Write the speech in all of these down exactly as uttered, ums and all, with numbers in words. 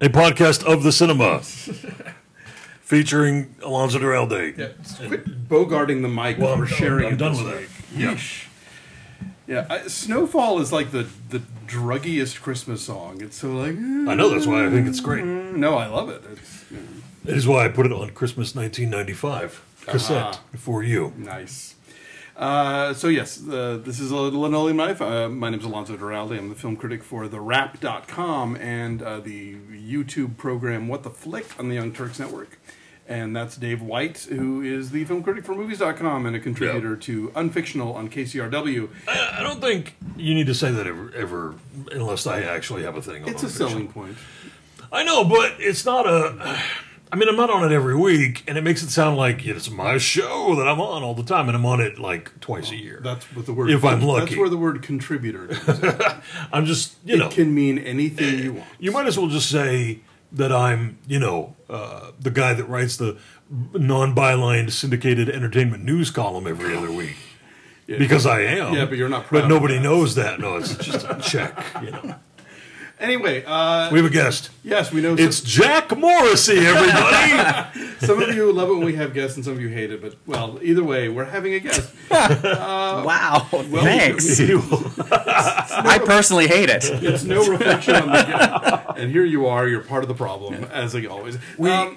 a podcast of the cinema featuring Alonso Duralde. Yeah, quit bogarting the mic Well, while we're I'm- sharing I'm it done this with week. it. Yeah. Yeesh. Yeah, I, Snowfall is like the, the druggiest Christmas song. It's so like... I know, that's why I think it's great. No, I love it. It's you know, It is why I put it on Christmas nineteen ninety-five cassette Uh-huh. for you. nice. Uh, so yes, uh, this is a linoleum knife. Uh, my name is Alonso Duralde. I'm the film critic for the wrap dot com and uh, the YouTube program What the Flick on the Young Turks Network. And that's Dave White, who is the film critic for movies dot com and a contributor Yeah. to Unfictional on K C R W. I, I don't think you need to say that ever, ever unless I actually have a thing on It's a nonfiction. selling point. I know, but it's not a... I mean, I'm not on it every week, and it makes it sound like it's my show that I'm on all the time, and I'm on it like twice a year. That's what the word. If I'm lucky. That's where the word contributor comes in. I'm just, you know... It can mean anything you want. You might as well just say that I'm, you know, uh, the guy that writes the non-bylined syndicated entertainment news column every other week. Yeah. Because I am. Yeah, but you're not proud But of nobody that. knows that. No, it's just a check, you know. Anyway, uh, We have a guest. yes, we know It's some, Jack Morrissey, everybody! some of you love it when we have guests and some of you hate it, but, well, either way, we're having a guest. Wow, well, thanks. He will- I personally hate it. It's no reflection on the guest. And here you are, you're part of the problem, as like always. We- Um,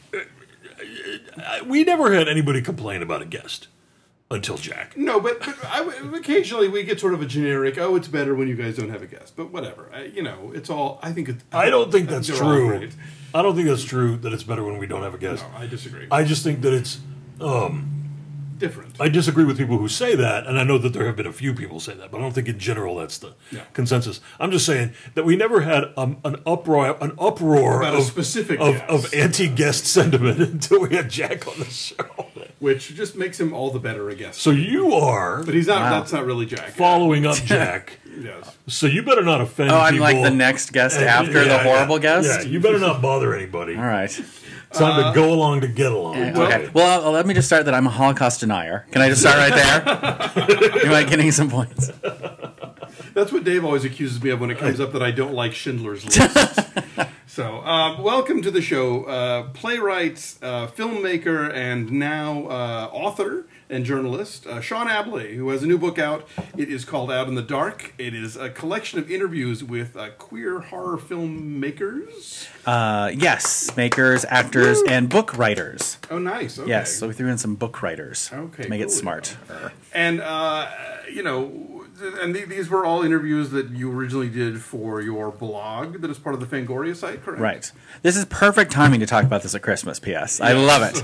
we never had anybody complain about a guest until Jack. no, but, but I, occasionally we get sort of a generic, oh, it's better when you guys don't have a guest. But whatever. I, you know, it's all, I think it's... I don't think that's they're all true. great. I don't think that's true that it's better when we don't have a guest. No, I disagree. I just think that it's... Different. I disagree with people who say that, and I know that there have been a few people say that, but I don't think in general that's the Yeah. consensus. I'm just saying that we never had um, an uproar, an uproar About a of specific of, guest. of anti-guest sentiment until we had Jack on the show. Which just makes him all the better a guest. So you are But he's not, Wow. that's not really Jack. following up Jack. Yes. So you better not offend Oh, I'm people. like the next guest And- after yeah, the horrible yeah, guest? Yeah, you better not bother anybody. All right. It's time to go along to get along. Okay. Well, uh, let me just start that I'm a Holocaust denier. Can I just start right there? Am I getting some points? That's what Dave always accuses me of when it comes up that I don't like Schindler's List. So, um, welcome to the show. Uh, playwright, uh, filmmaker, and now uh, author and journalist, uh, Sean Abley, who has a new book out. It is called Out in the Dark. It is a collection of interviews with uh, queer horror filmmakers. Uh, yes, makers, actors, and book writers. Oh, nice. Okay. Yes, so we threw in some book writers Okay, to make it cool. smart. And, uh, you know, and th- these were all interviews that you originally did for your blog that is part of the Fangoria site, correct? Right. This is perfect timing to talk about this at Christmas, P S. I love it.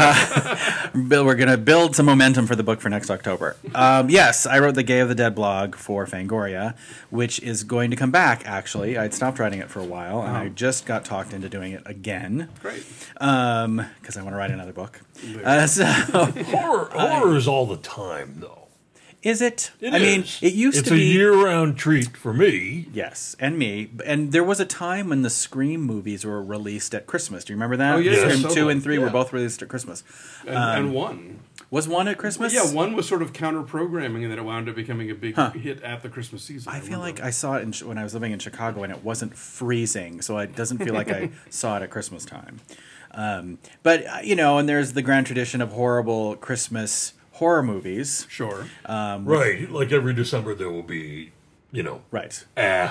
Uh, Bill, we're going to build some momentum for the book for next October. Um, yes, I wrote the Gay of the Dead blog for Fangoria, which is going to come back, actually. I'd stopped writing it for a while, and I just got talked into doing it again. Great. Um, because I want to write another book. Uh, so, Horror, horror is all the time, though. is it? It I mean, is. it used it's to be... a year-round treat for me. Yes, and me. And there was a time when the Scream movies were released at Christmas. Do you remember that? Oh, yeah, yeah, Scream so- two and three were yeah. both released at Christmas. And, Um, and one. Was one at Christmas? Yeah, one was sort of counter-programming, and then it wound up becoming a big hit at the Christmas season. I feel remember. like I saw it in, when I was living in Chicago, and it wasn't freezing, so it doesn't feel like I saw it at Christmas time. Um, but, uh, you know, and there's the grand tradition of horrible Christmas horror movies. Sure. Right, like every December there will be, you know, Right. ah,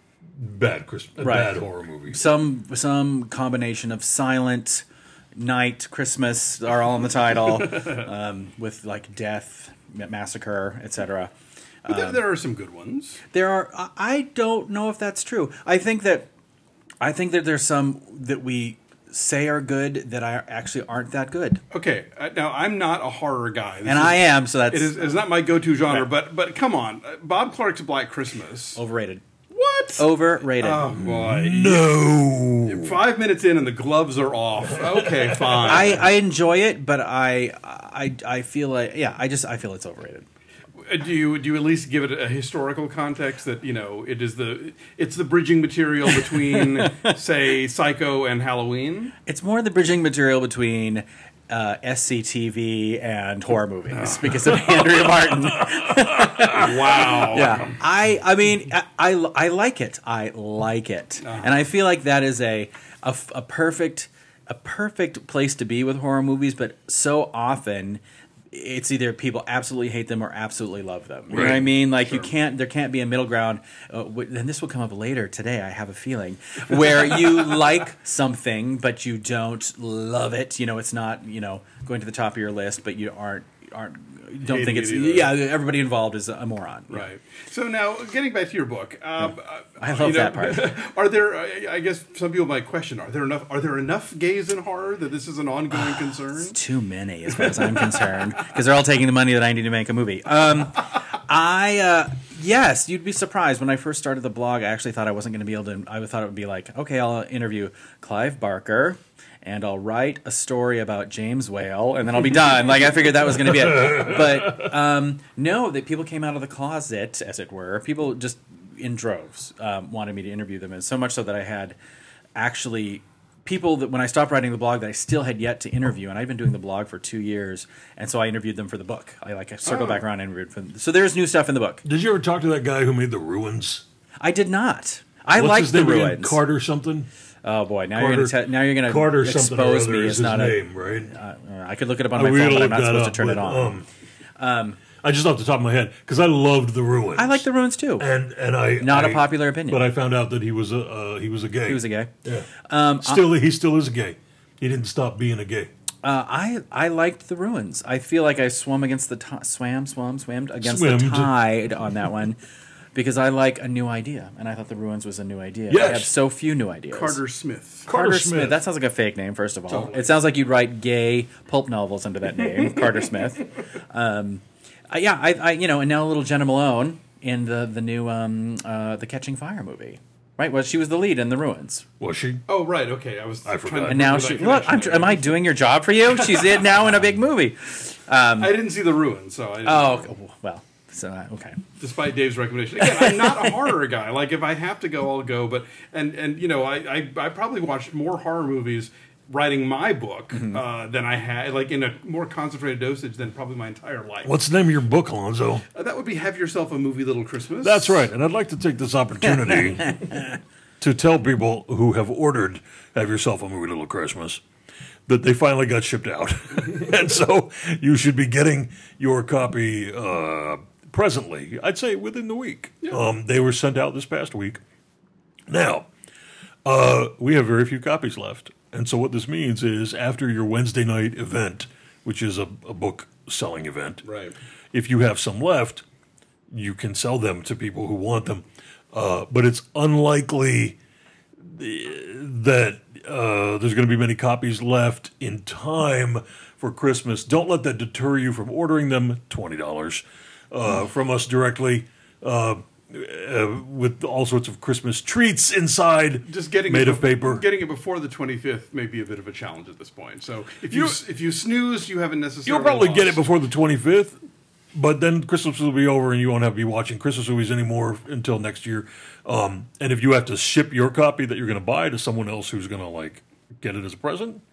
bad Christmas, Right. bad horror movies. Some some combination of silent night, Christmas are all in the title, um, with like death, massacre, et cetera. But there, there are some good ones. There are. I- I don't know if that's true. I think that I think that there's some that we say are good that are actually aren't that good, Okay, uh, now I'm not a horror guy. This and is- I am. So that's It is it's not my go-to genre, Right. but but come on, uh, Bob Clark's Black Christmas. overrated. What? Overrated. Oh boy! No. Five minutes in and the gloves are off. Okay, fine. I, I enjoy it, but I I I feel like yeah. I just I feel it's overrated. Uh, Do you do you at least give it a historical context that you know it is the it's the bridging material between say Psycho and Halloween? It's more the bridging material between uh, S C T V and horror movies because of Andrea Martin. Wow. Yeah, I I mean I, I, I like it. I like it, Uh-huh. and I feel like that is a, a f- a perfect a perfect place to be with horror movies. But so often, it's either people absolutely hate them or absolutely love them. You know what I Right. mean? Like Sure. you can't. There can't be a middle ground. Uh, w- and this will come up later today. I have a feeling where you like something but you don't love it. You know, it's not you know going to the top of your list, but you aren't aren't. Don't Hating think it's it either. yeah. Everybody involved is a moron. Right. So now, getting back to your book, um, I uh, love you know, that part. Are there? I I guess some people might question: Are there enough? Are there enough gays in horror that this is an ongoing concern? Too many, as far as I'm concerned, because they're all taking the money that I need to make a movie. Um, I uh, yes, you'd be surprised. When I first started the blog, I actually thought I wasn't going to be able to. I thought it would be like, okay, I'll interview Clive Barker, and I'll write a story about James Whale, and then I'll be done. Like I figured that was going to be it. But um, no, that people came out of the closet, as it were. People just in droves um, wanted me to interview them, and so much so that I had actually people that when I stopped writing the blog that I still had yet to interview, and I'd been doing the blog for two years, and so I interviewed them for the book. I like I circled Oh. back around and interviewed for them. So there's new stuff in the book. Did you ever talk to that guy who made the ruins? I did not. I What's like his the name again? ruins. Carter something. Oh boy, now Carter, you're gonna te- now you're gonna Carter something or expose other me is as his not name, right? a. Uh, I could look it up on I my really phone, but I'm looked not that supposed up, to turn it but, on. Um, I just off the top of my head because I loved the ruins. I like the ruins too. and and I Not a I- popular opinion. but I found out that he was a uh, he was a gay. He was a gay. Yeah. Um, Still, he still is a gay. He didn't stop being a gay. Uh, I I liked the ruins. I feel like I swum against the ti swam swam swam against Swimmed. the tide on that one because I like a new idea, and I thought the ruins was a new idea. I Yes. have so few new ideas. Carter Smith. Carter, Carter Smith. Smith. That sounds like a fake name. First of all, Totally. it sounds like you'd write gay pulp novels under that name, Carter Smith. Um, uh, yeah, I, I you know, and now little Jenna Malone in the the new um, uh, the Catching Fire movie. Right, well, she was the lead in The Ruins, Was she? Oh, right. Okay, I was. I trying forgot. to and now remember she. that Look, I'm, connection. tr- am I doing your job for you? She's in now in a big movie. I didn't see the ruins, so I didn't Oh, know. okay, well, so uh, okay. Despite Dave's recommendation, again, I'm not a horror guy. Like, if I have to go, I'll go. But and and you know, I I, I probably watched more horror movies writing my book Mm-hmm. uh, than I had, like in a more concentrated dosage than probably my entire life. What's the name of your book, Alonzo? Uh, that would be Have Yourself a Movie Little Christmas. That's right. And I'd like to take this opportunity to tell people who have ordered Have Yourself a Movie Little Christmas that they finally got shipped out. And so you should be getting your copy uh, presently. I'd say within the week. Um, they were sent out this past week. Now, uh, we have very few copies left. And so what this means is after your Wednesday night event, which is a, a book selling event, Right. if you have some left, you can sell them to people who want them. Uh, but it's unlikely that uh, there's going to be many copies left in time for Christmas. Don't let that deter you from ordering them. twenty dollars uh, from us directly uh, uh, with all sorts of Christmas treats inside, Just getting made it of bef- paper. Getting it before the twenty-fifth may be a bit of a challenge at this point. So if you You- if you snooze, you haven't necessarily. You'll probably get it lost. before the twenty-fifth, but then Christmas will be over and you won't have to be watching Christmas movies anymore until next year. Um, and if you have to ship your copy that you're going to buy to someone else who's going to like get it as a present,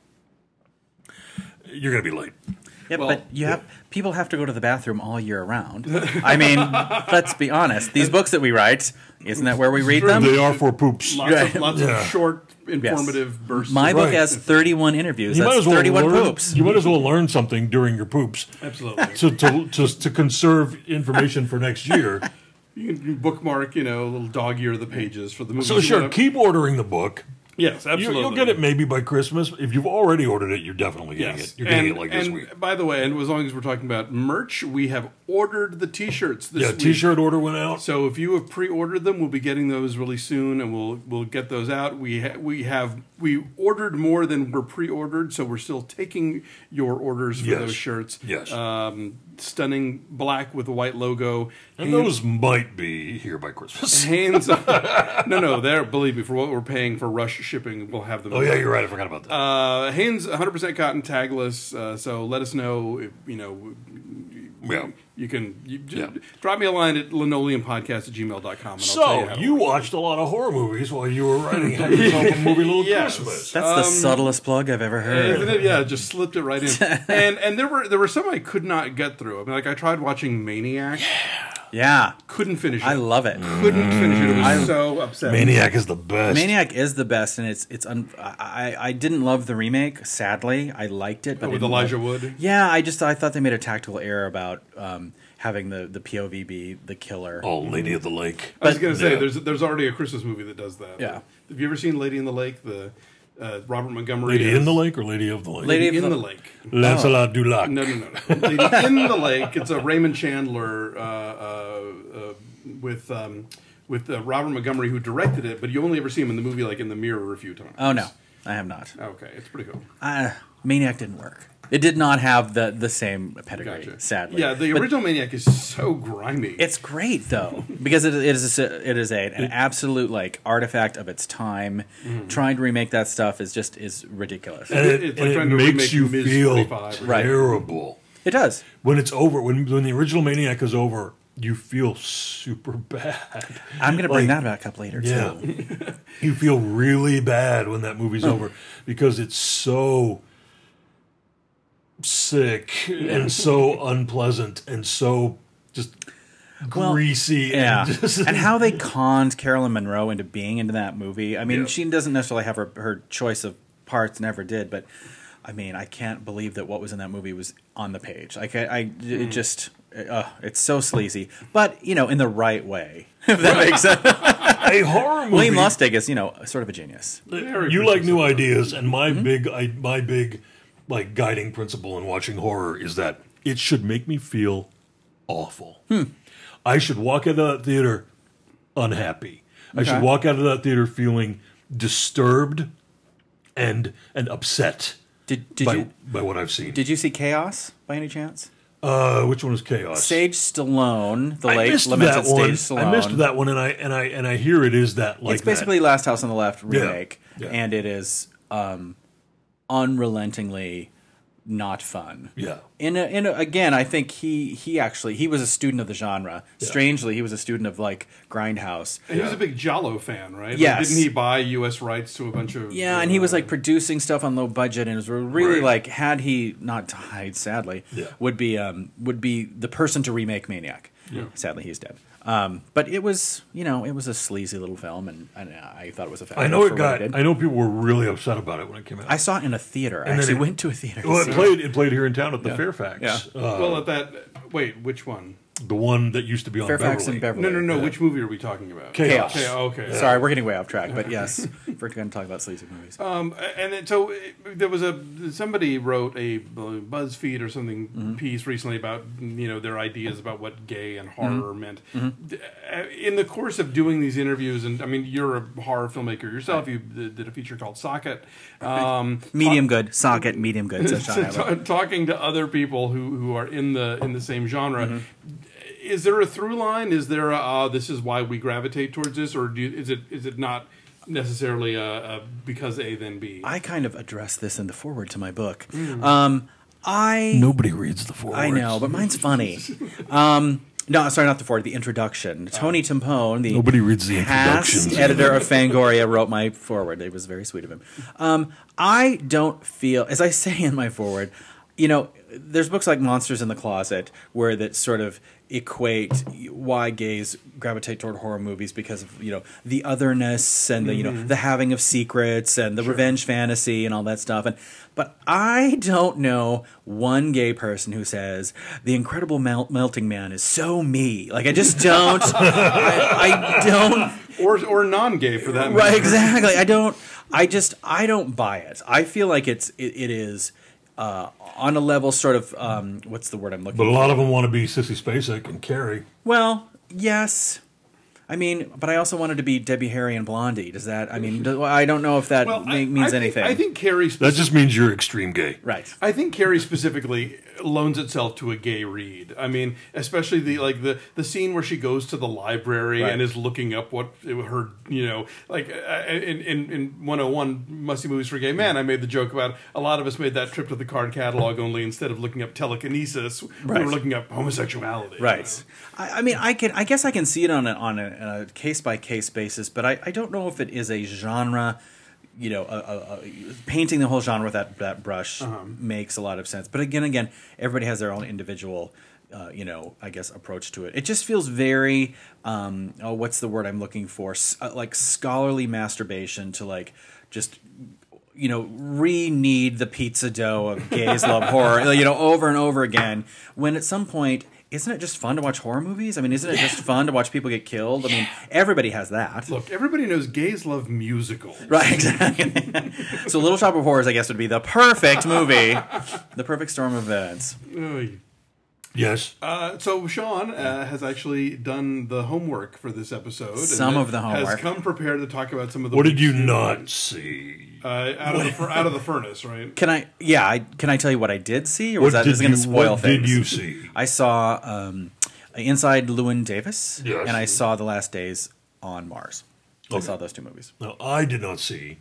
you're going to be late. Yeah, Well, but you have people have to go to the bathroom all year round. I mean, let's be honest. These books that we write, isn't that where we read them? They are for poops. Lots of, Yeah. lots Yeah. of short, informative bursts. My of- book Right. has thirty-one interviews. You That's might as well thirty-one learn. poops. You might as well learn something during your poops Absolutely. to to to, to conserve information for next year. You can bookmark, you know, a little dog ear of the pages for the movie. So sure, keep ordering the book. Yes, You, absolutely. you'll get it maybe by Christmas. If you've already ordered it, you're definitely getting Yes. it. You're getting and, it like this and week. by the way, and as long as we're talking about merch, we have ordered the T-shirts this Yeah, week. T-shirt order went out. So if you have pre-ordered them, we'll be getting those really soon, and we'll we'll get those out. We ha- we have we ordered more than were pre-ordered, so we're still taking your orders for Yes. those shirts. Yes. um, stunning black with a white logo. And Hand- those might be here by Christmas. hands. no, no, they're believe me for what we're paying for rush shipping, we'll have them. Oh yeah, you're right. I forgot about that. Uh, Hanes one hundred percent cotton tagless. Uh, so let us know if, you know Yeah. You can you just Yeah. drop me a line at linoleumpodcast at gmail dot com. And I'll tell So you, how to you work it. watched a lot of horror movies while you were writing Have Yourself a Movie Little Yes. Christmas. That's the subtlest plug I've ever heard. Isn't it? Yeah, just slipped it right in. and and there were there were some I could not get through. I mean, like I tried watching Maniac, Yeah, couldn't finish it. I love it. couldn't finish it. It was so upsetting. Maniac is the best. Maniac is the best, and it's it's. Un- I I didn't love the remake. Sadly, I liked it, but Oh, with I didn't Elijah love- Wood. Yeah, I just I thought they made a tactical error about um, having the the P O V be the killer. Oh, Lady of the Lake. I was going to say Yeah. there's there's already a Christmas movie that does that. Yeah. Have you ever seen Lady in the Lake? The uh, Robert Montgomery. Lady is- in the Lake or Lady of the Lake? Lady Lady of in the- the Lake. Lancelot du Lac. No, no, no, no. Lady in the Lake. It's a Raymond Chandler uh, uh, uh, with um, with uh, Robert Montgomery who directed it, but you only ever see him in the movie, like in the mirror, a few times. Oh no, I have not. Okay, it's pretty cool. Uh, Maniac didn't work. It did not have the the same pedigree. Gotcha. Sadly, Yeah, the But original Maniac is so grimy. It's great though because it, it is a, it is a, an absolute like artifact of its time. Trying to remake that stuff is just is ridiculous. And it, It's and like it trying to makes remake you Miz feel forty-five. Right. terrible. It does. When it's over, when, when the original Maniac is over, you feel super bad. I'm going to bring Like, that back up later Yeah. too. You feel really bad when that movie's over because it's so sick and so unpleasant and so just Well, greasy. Yeah, And, just, and how they conned Carolyn Monroe into being into that movie. I mean, Yeah. she doesn't necessarily have her, her choice of parts, never did, but I mean, I can't believe that what was in that movie was on the page. Like, I, I it just, uh, it's so sleazy, but you know, in the right way. If that makes sense. a horror movie. William Lustig is, you know, sort of a genius. Very You like new persistent. ideas, and my Mm-hmm. big, I, my big, like guiding principle in watching horror is that it should make me feel awful. Hmm. I should walk out of that theater unhappy. I should Okay. walk out of that theater feeling disturbed and and upset Did did by you by what I've seen. did you see Chaos by any chance? uh, which one was Chaos? Sage Stallone, the I late missed lamented that one. Sage Stallone. I missed that one, and I and I and I hear it is that like It's basically Last House on the Left Yeah. remake, Yeah. and it is um, unrelentingly not fun. that. Yeah. In a, in a, again, I think he he actually he was a student of the genre. Strangely, he was a student of like Grindhouse. And he was Yeah. a big Giallo fan, right? Like, Yes. didn't he buy U S rights to a bunch of? Yeah, and he was uh, like producing stuff on low budget, and it was really Right. like had he not died, sadly, Yeah. would be um would be the person to remake Maniac. Yeah. Sadly, he's dead. Um, but it was you know it was a sleazy little film, and, and I thought it was effective. I know for it what got. did. I know people were really upset about it when it came out. I saw it in a theater. I And then actually it- went to a theater. to well, see it it. played. It played here in town at the Fairfax. Yeah. Uh, well, at that. Wait, which one? the one that used to be on Fairfax Beverly. and Beverly. No, no, no. Yeah. Which movie are we talking about? Chaos. Okay, okay. Sorry, we're getting way off track, but yes, we're going to talk about sleazy movies. Um, and then, so uh, there was a somebody wrote a BuzzFeed or something Mm-hmm. piece recently about you know their ideas about what gay and horror Mm-hmm. meant. D- uh, In the course of doing these interviews, and I mean, you're a horror filmmaker yourself. You did did a feature called Socket. Um, Medium good, socket, medium good. Says Sean t- Abbott. talking to other people who, who are in the in the same genre. Mm-hmm. Is there a through line? Is there a uh, this is why we gravitate towards this, or do you, is it is it not necessarily a, a because A then B? I kind of address this in the foreword to my book. Um, I Nobody reads the forward. I know, but mine's funny. Um, no, sorry, not the foreword. The introduction. Tony Timpone, the Nobody reads the past introductions. editor of Fangoria, wrote my foreword. It was very sweet of him. Um, I don't feel, as I say in my foreword, you know, there's books like Monsters in the Closet where that sort of equate why gays gravitate toward horror movies because of you know the otherness and the you know the having of secrets and the revenge fantasy and all that stuff. And but I don't know one gay person who says the Incredible Mel- Melting Man is so me. Like I just don't. I, I don't. or or non-gay for that Right, matter. exactly. I don't. I just. I don't buy it. I feel like it's. It, it is uh, on a level, sort of. Um, what's the word I'm looking But a for? lot of them want to be Sissy Spacek and Carrie. Well, yes. I mean, but I also wanted to be Debbie Harry and Blondie. Does that? I mean, do, I don't know if that Well, ma- I, means I think, anything. I think Carrie. That just means you're extreme gay. right. I think Carrie specifically loans itself to a gay read. I mean, especially the like the the scene where she goes to the library Right. and is looking up what her, you know, like uh, in in in one oh one Musty Movies for Gay Men, I made the joke about a lot of us made that trip to the card catalog only instead of looking up telekinesis, Right. we were looking up homosexuality. you Right. know? I, I mean, I can. I guess I can see it on a on a case by case basis, but I, I don't know if it is a genre. You know, a, a, a, painting the whole genre with that that brush Uh-huh. makes a lot of sense. But again, again, everybody has their own individual, uh, you know, I guess approach to it. It just feels very, um, oh, what's the word I'm looking for? S- uh, like scholarly masturbation to like just. You know, re-knead the pizza dough of gays love horror, you know, over and over again. When at some point, isn't it just fun to watch horror movies? I mean, isn't it just fun to watch people get killed? I mean, everybody has that. Look, everybody knows gays love musicals. Right, exactly. So Little Shop of Horrors, I guess, would be the perfect movie, the perfect storm of events. Oy. Yes. Uh, so Sean uh, has actually done the homework for this episode. and Some of the Has homework. come prepared to talk about some of the. What did you week's not movies. see? Uh, out of the fur- out of the furnace, right? Can I? Yeah, I, can I tell you what I did see, or What was that did just going to you- spoil what things? did you see? I saw um, Inside Llewyn Davis, Yes. and I saw The Last Days on Mars. I Okay. saw those two movies. Now, I did not see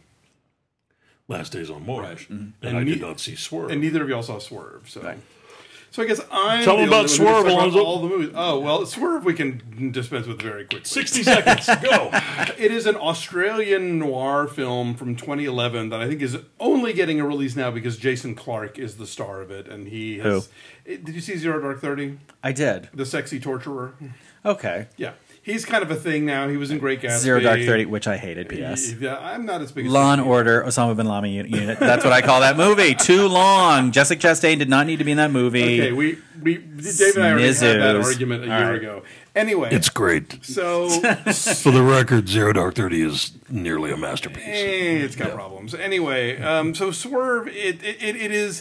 Last Days on Mars, Right. and, And I ne- did not see Swerve. And neither of y'all saw Swerve, so. Right. So I guess I'm Tell the them about only one who Swerve, can talk about Alonzo. all the movies. Oh well, Swerve we can dispense with very quickly. sixty seconds, go. It is an Australian noir film from twenty eleven that I think is only getting a release now because Jason Clarke is the star of it, and he has. It- Did you see Zero Dark Thirty? I did. The sexy torturer. Okay. Yeah, he's kind of a thing now. He was in Great Gatsby. Zero Dark Thirty, which I hated. P S. Yeah, I'm not as big as Law and Order, Osama bin Laden uni- unit. That's what I call that movie. Too long. Jessica Chastain did not need to be in that movie. Okay, we we Dave and I already had that Snizzos. argument a All year right. ago. Anyway, It's great. so For the record, Zero Dark Thirty is nearly a masterpiece. eh, it's got problems. Anyway, um, so Swerve, it, it it it is.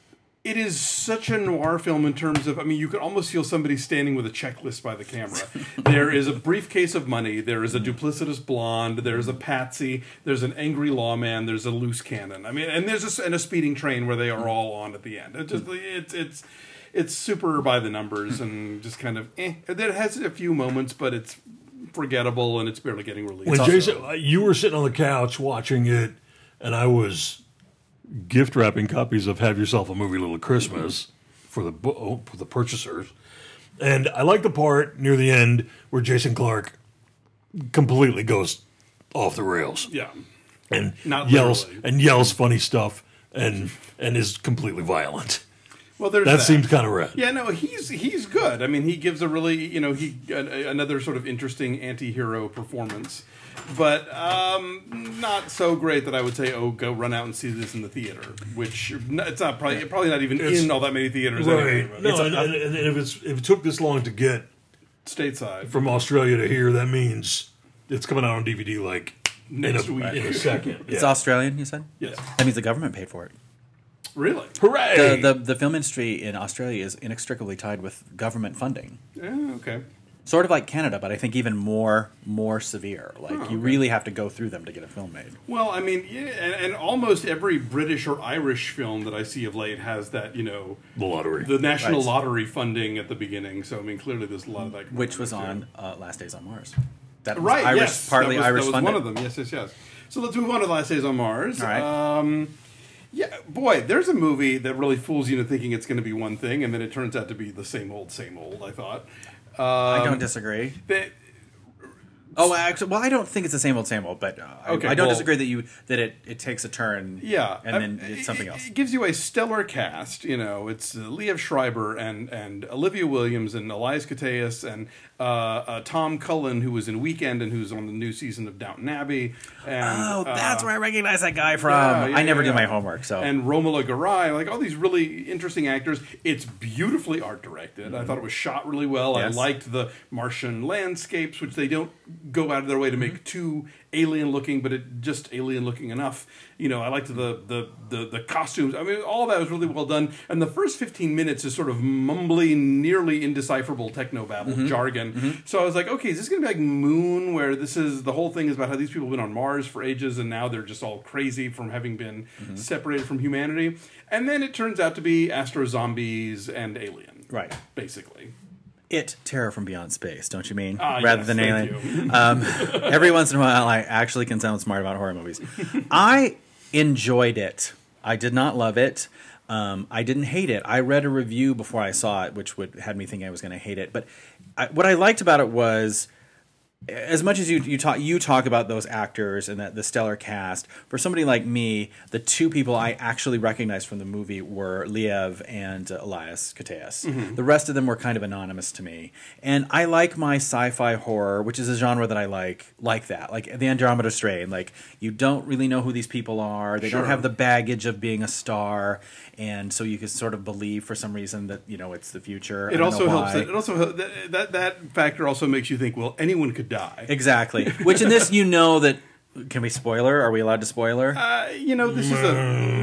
It is such a noir film in terms of, I mean, you could almost feel somebody standing with a checklist by the camera. There is a briefcase of money. There is a duplicitous blonde. There's a patsy. There's an angry lawman. There's a loose cannon. I mean, and there's a, and a speeding train where they are all on at the end. It just, it's it's it's super by the numbers and just kind of, eh. It has a few moments, but it's forgettable and it's barely getting released. When Also- Jason, uh, you were sitting on the couch watching it, and I was gift wrapping copies of "Have Yourself a Movie Little Christmas" for the bu- oh, for the purchasers, and I like the part near the end where Jason Clarke completely goes off the rails yeah. and Not yells literally. and yells funny stuff and and is completely violent. Well, there's That that. seems kind of rad. Yeah, no, he's he's good. I mean, he gives a really, you know, he a, another sort of interesting anti-hero performance, but um, not so great that I would say, oh, go run out and see this in the theater. Which n- it's not probably probably not even It's- in all that many theaters anyway. Right. but No, and, and, and if it's if it took this long to get stateside. from Australia to here, that means it's coming out on D V D like Next in a, week. in a second. It's Yeah. Australian, you said? Yes, That means the government paid for it. really. Hooray! The, the, the film industry in Australia is inextricably tied with government funding. Yeah, okay. Sort of like Canada, but I think even more more severe. Like, you really have to go through them to get a film made. Well, I mean, yeah, and, and almost every British or Irish film that I see of late has that, you know, the lottery. the national Right. lottery funding at the beginning. So I mean, clearly there's a lot of that. going Which was too. on uh, Last Days on Mars. That was Right, Irish, yes. partly that was, Irish that was funded. one of them. Yes, yes, yes. So let's move on to The Last Days on Mars. All right. Um, yeah, boy, there's a movie that really fools you into thinking it's going to be one thing, and then it turns out to be the same old, same old. I thought. Um, I don't disagree. That, Oh, actually, well, I don't think it's the same old, same old, but uh, I- Okay, I, don't well- disagree that you that it, it takes a turn. yeah, and then I- it's something it, else. It gives you a stellar cast. You know, it's uh, Liev Schreiber and and Olivia Williams and Elias Koteas and uh, uh, Tom Cullen, who was in Weekend and who's on the new season of Downton Abbey. And, Oh, that's uh, where I recognize that guy from. Yeah, yeah, I never yeah, do my yeah. homework, so And Romola Garai, like all these really interesting actors. It's beautifully art directed. I thought it was shot really well. Yes. I liked the Martian landscapes, which they don't go out of their way to make too alien looking, but it just alien looking enough. You know, I liked the, the the the costumes. I mean, all that was really well done. And the first fifteen minutes is sort of mumbly, nearly indecipherable technobabble Mm-hmm. jargon. Mm-hmm. So I was like, okay, is this going to be like Moon, where this is the whole thing is about how these people have been on Mars for ages, and now they're just all crazy from having been Mm-hmm. separated from humanity. And then it turns out to be Astro Zombies and Alien, Right. basically. It, Terror from Beyond Space, don't you mean? Ah, Rather yes, than thank Alien. you. Um, every once in a while, I actually can sound smart about horror movies. I enjoyed it. I did not love it. Um, I didn't hate it. I read a review before I saw it, which would had me thinking I was going to hate it. But I, what I liked about it was, as much as you you talk you talk about those actors and that the stellar cast, for somebody like me, the two people I actually recognized from the movie were Liev and uh, Elias Koteas. Mm-hmm. The rest of them were kind of anonymous to me, and I like my sci-fi horror, which is a genre that I like, like that, like the Andromeda Strain. Like, you don't really know who these people are; they Sure. don't have the baggage of being a star, and so you can sort of believe for some reason that you know it's the future. I It don't also know helps. why. That, it also hel- that, that that factor also makes you think, well, anyone could die. Exactly. Which in this, you know that. Can we spoiler? Are we allowed to spoiler? Uh, you know, this is a.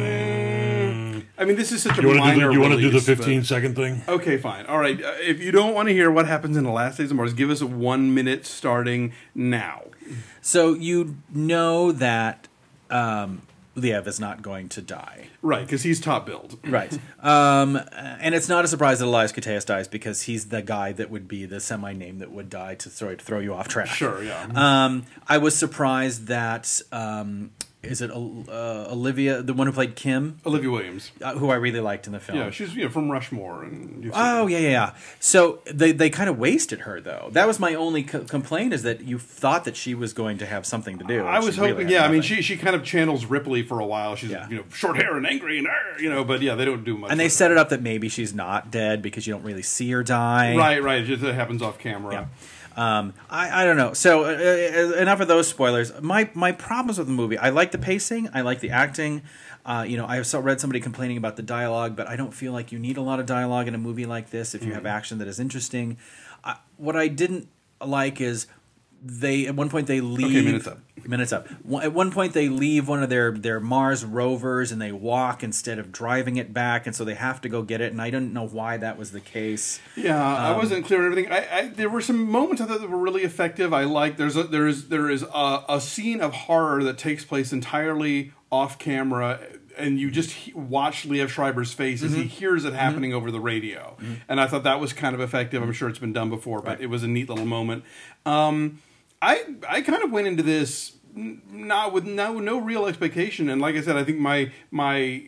eh, I mean, this is such a You want to do minor. the, you want to do the release, but- fifteen second thing? Okay, fine. All right. Uh, if you don't want to hear what happens in the last days of Mars, give us a one minute starting now. So you know that um, Liev is not going to die. Right, because he's top billed. Right. Um, and it's not a surprise that Elias Koteas dies, because he's the guy that would be the semi-name that would die to throw, to throw you off track. Sure, yeah. Um, I was surprised that... Um, is it uh, Olivia, the one who played Kim, Olivia Williams. uh, who I really liked in the film? Yeah, she's you know, from Rushmore. and you've seen Oh her. yeah, yeah, yeah. So they they kind of wasted her, though. That was my only co- complaint, is that you thought that she was going to have something to do. I and was she really hoping, had yeah. I mean, nothing. she she kind of channels Ripley for a while. She's Yeah. you know short hair and angry and er, you know, but yeah, they don't do much. and they with set her. it up that maybe she's not dead because you don't really see her die. Right, right. It just it happens off camera. Yeah. Um, I, I don't know. So uh, uh, enough of those spoilers. My my problems with the movie: I like the pacing, I like the acting. Uh, you know, I saw, read somebody complaining about the dialogue, but I don't feel like you need a lot of dialogue in a movie like this if you have action that is interesting. Uh, what I didn't like is they at one point they leave. minutes up. Minutes up. One- At one point, they leave one of their, their Mars rovers and they walk instead of driving it back, and so they have to go get it. And I didn't know why that was the case. Yeah, I wasn't clear on everything. I, I there were some moments I thought that were really effective. I like there's a, there is there is a, a scene of horror that takes place entirely off camera, and you just he- watch Liev Schreiber's face as he hears it happening over the radio. And I thought that was kind of effective. I'm sure it's been done before, but Right. it was a neat little moment. Um, I I kind of went into this n- not with no no real expectation, and like I said, I think my my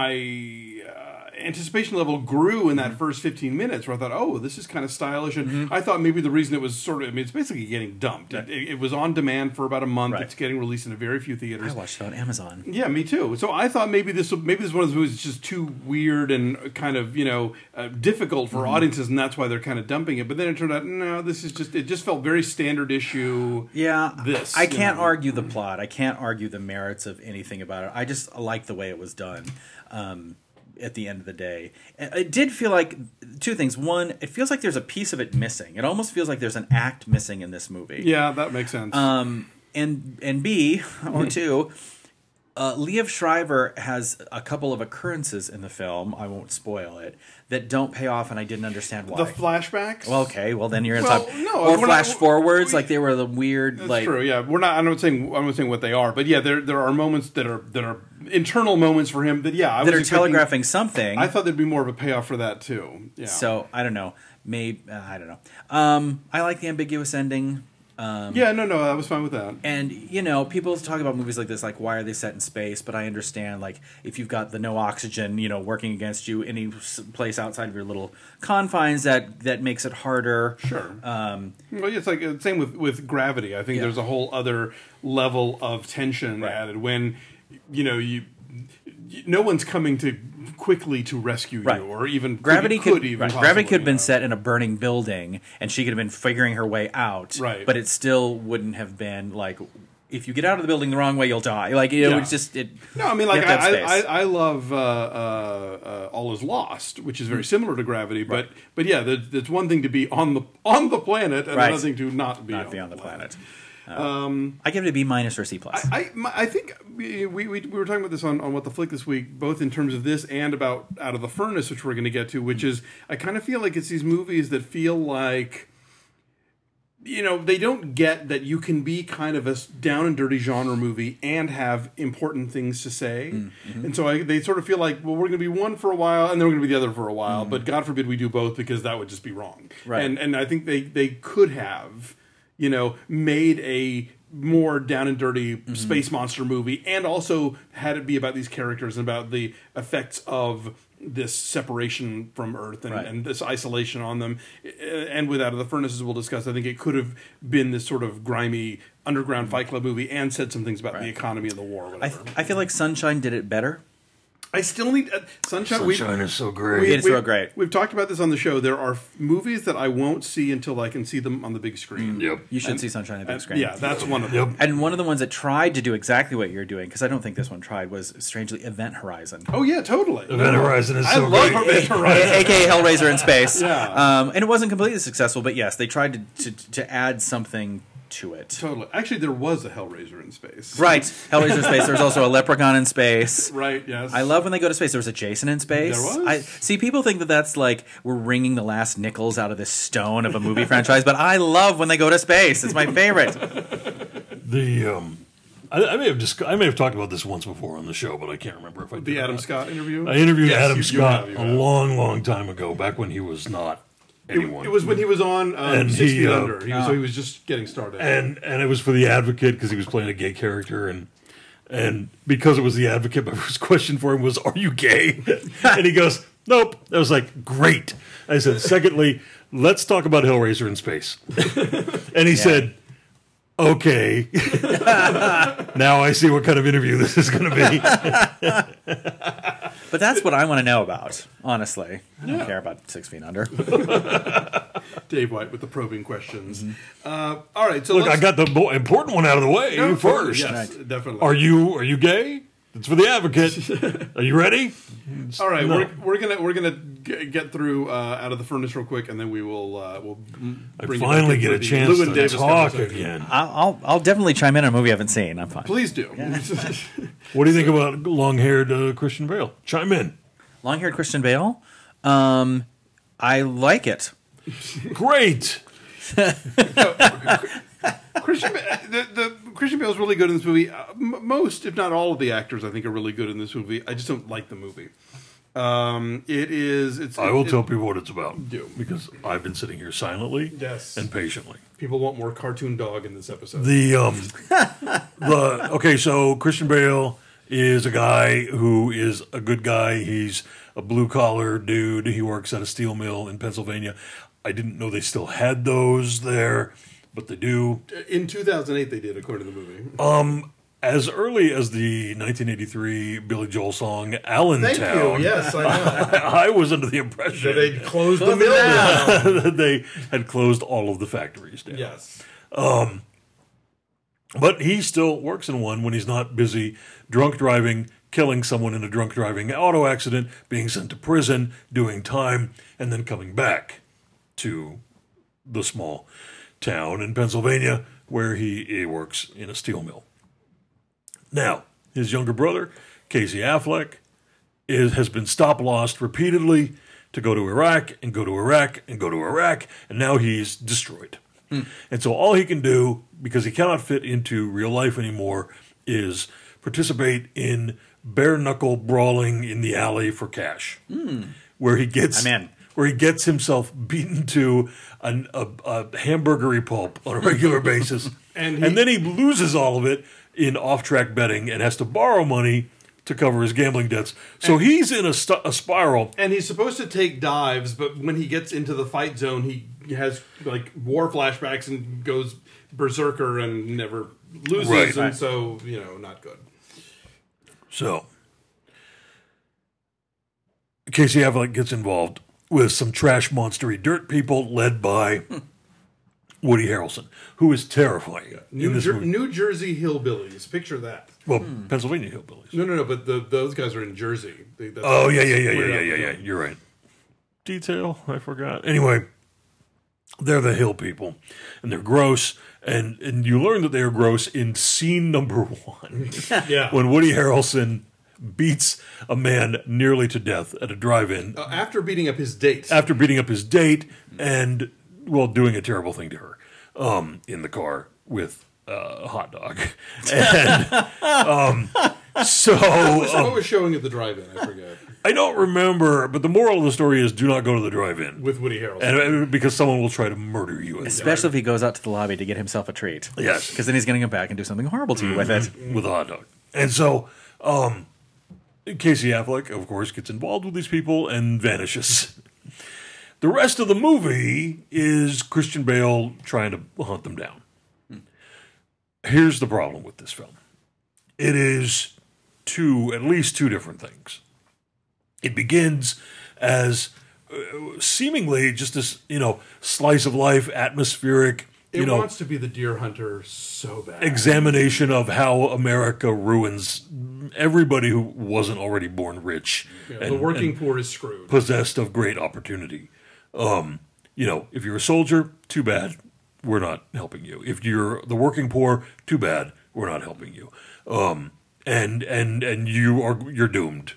my uh, anticipation level grew in that first fifteen minutes, where I thought, oh, this is kind of stylish, and I thought maybe the reason it was sort of, I mean, it's basically getting dumped. It, it was on demand for about a month. Right. It's getting released in a very few I theaters. watched it on Amazon. Yeah, me too. So I thought maybe this maybe this is one of those movies that's just too weird and kind of you know uh, difficult for audiences, and that's why they're kind of dumping it. But then it turned out, no, this is just it just felt very standard issue. Yeah, This, I you can't know. argue the plot. I can't argue the merits of anything about it. I just like the way it was done. Um, at the end of the day, it did feel like two things. One, it feels like there's a piece of it missing. It almost feels like there's an act missing in this movie. Yeah, that makes sense. Um, and and B or two, uh, Liev Schreiber has a couple of occurrences in the film. I won't spoil it, that don't pay off, and I didn't understand why. the flashbacks. Well, okay, well then you're gonna Well, talk. no, or we're not- flash forwards, we- like they were the weird, That's like true. Yeah, we're not. I'm not saying. I'm not saying what they are, but yeah, there there are moments that are that are internal moments for him that yeah, I that was are expecting- telegraphing something. I thought there'd be more of a payoff for that too. Yeah. So I don't know. Maybe uh, I don't know. Um, I like the ambiguous ending. Um, yeah, no, no, I was fine with that. And you know, people talk about movies like this, like why are they set in space? But I understand, like if you've got the no oxygen, you know, working against you, any s- place outside of your little confines, that that makes it harder. Sure. Um, Well, yeah, it's like uh, same with with Gravity. I think Yeah. there's a whole other level of tension Right. added when you know you. No one's coming to quickly to rescue Right. you, or even Gravity could, could, even right. possibly, Gravity could have you been know. set in a burning building, and she could have been figuring her way out. Right. But it still wouldn't have been like if you get out of the building the wrong way, you'll die. Like, you know, Yeah. it's just it. No, I mean, you like have to have I, I, space. I love uh, uh, uh, All Is Lost, which is very similar to Gravity, but but yeah, there- it's one thing to be on the on the planet, and Right. another thing to not be not on, be on the planet. Um, I give it a B minus or C plus. I my, I think we, we we were talking about this on, on What the Flick this week, both in terms of this and about Out of the Furnace, which we're going to get to, which is I kind of feel like it's these movies that feel like, you know, they don't get that you can be kind of a s- down and dirty genre movie and have important things to say. Mm-hmm. And so I, they sort of feel like, well, we're going to be one for a while and then we're going to be the other for a while. But God forbid we do both, because that would just be wrong. Right. And and I think they, they could have, you know, made a more down and dirty Mm-hmm. space monster movie and also had it be about these characters and about the effects of this separation from Earth and, Right. and this isolation on them. Uh, And with Out of the Furnaces, we'll discuss, I think it could have been this sort of grimy underground Fight Club movie and said some things about the Right. economy and the war or I, whatever. I feel like Sunshine did it better. I still need uh, Sunshine. we- Sunshine is so we- great. It's we- real great. We've talked about this on the show. There are f- movies that I won't see until I can see them on the big screen. Yep. You should And- see Sunshine on the big And- screen. Yeah, that's one of Yep. them. And one of the ones that tried to do exactly what you're doing, because I don't think this one tried, was strangely Event Horizon. Oh yeah, totally. Event Horizon is I so love great. Event Horizon. A K A Hellraiser in space. Yeah. Um, and it wasn't completely successful, but yes, they tried to, to, to add something to it. Totally. Actually, there was a Hellraiser in space. Right. Hellraiser in space. There was also a Leprechaun in space. Right. Yes. I love when they go to space. There was a Jason in space. There was. I see people think that that's like we're wringing the last nickels out of this stone of a movie franchise, but I love when they go to space. It's my favorite. The um, I, I may have just I may have talked about this once before on the show, but I can't remember if I did the or Adam not. Scott interview. I interviewed Yes, Adam you- you Scott have, you a have. long, long time ago, back when he was not It, anyone. it was when he was on um, And Six he, Feet uh, Under. He was, so he was just getting started. and and it was for the Advocate because he was playing a gay character, and and because it was the Advocate, my first question for him was, "Are you gay?" And he goes, "Nope." I was like, "Great." I said, "Secondly, let's talk about Hellraiser in space." And he said, "Okay." Now I see what kind of interview this is going to be. But that's what I want to know about, honestly. I don't care about Six Feet Under. Dave White with the probing questions. Uh, all right, so Look, let's, I got the mo- important one out of the way No, totally, first. Yes, definitely. Are you are you gay? It's for the Advocate. Are you ready? All right, No. we're, we're gonna we're gonna g- get through uh, Out of the Furnace real quick, and then we will uh, we'll I bring you finally back get in a for the chance Llewyn to Davis talk conversation. again. I'll, I'll, I'll definitely chime in on a movie I haven't seen. I'm fine. Please do. What do you think about long-haired uh, Christian Bale? Chime in. Long-haired Christian Bale. Um, I like it. Great. Christian, Ba- the, the Christian Bale's really good in this movie. Uh, m- most, if not all, of the actors I think are really good in this movie. I just don't like the movie. Um, it is. It's. I will it- tell people what it's about. Do. Because I've been sitting here silently Yes. and patiently. People want more cartoon dog in this episode. The um the okay, so Christian Bale is a guy who is a good guy. He's a blue collar dude. He works at a steel mill in Pennsylvania. I didn't know they still had those there, but they do. in two thousand eight, they did, according to the movie. As early as the nineteen eighty-three Billy Joel song "Allentown," Thank you. Yes, I know. I was under the impression They closed the Close it mill down. down. that they had closed all of the factories down. Yes. But he still works in one when he's not busy drunk driving, killing someone in a drunk driving auto accident, being sent to prison, doing time, and then coming back to the small town in Pennsylvania where he, he works in a steel mill. Now, his younger brother, Casey Affleck, is, has been stop-lossed repeatedly to go to Iraq and go to Iraq and go to Iraq, and now he's destroyed. And so all he can do, because he cannot fit into real life anymore, is participate in bare-knuckle brawling in the alley for cash, where he gets I'm in. where he gets himself beaten to an, a, a hamburgery pulp on a regular basis, And and, he- then he loses all of it in off-track betting and has to borrow money to cover his gambling debts. So he's in a, st- a spiral. And he's supposed to take dives, but when he gets into the fight zone, he has like war flashbacks and goes berserker and never loses, Right. and Right. so you know, not good. So Casey Affleck gets involved with some trash monstery dirt people led by Woody Harrelson, who is terrifying in New, this Jer- movie. New Jersey hillbillies. Picture that. Well, Pennsylvania hillbillies. No, no, no. But the, those guys are in Jersey. They, that's Oh yeah, yeah, yeah, yeah, Weird yeah, Al yeah, yeah. film. You're right. Detail, I forgot. Anyway, they're the hill people, and they're gross. And and you learn that they are gross in scene number one, Yeah. when Woody Harrelson beats a man nearly to death at a drive-in Uh, after beating up his date. after beating up his date and well doing a terrible thing to her um, in the car with uh, a hot dog. And um, so what, was, um, what was showing at the drive-in? I forget. I don't remember, but the moral of the story is do not go to the drive-in. With Woody Harrelson. And uh, because someone will try to murder you. in Especially if he goes out to the lobby to get himself a treat. Yes. Because then he's going to come back and do something horrible to you with it. there with a hot dog. And so um, Casey Affleck, of course, gets involved with these people and vanishes. The rest of the movie is Christian Bale trying to hunt them down. Here's the problem with this film. It is two, at least two different things. It begins as uh, seemingly just this, you know, slice of life, atmospheric, you it know, wants to be the Deer Hunter so bad. examination of how America ruins everybody who wasn't already born rich Yeah, and, the working and poor is screwed. possessed of great opportunity. Um, you know, if you're a soldier, too bad, we're not helping you. If you're the working poor, too bad, we're not helping you. Um, and and and you are you're doomed.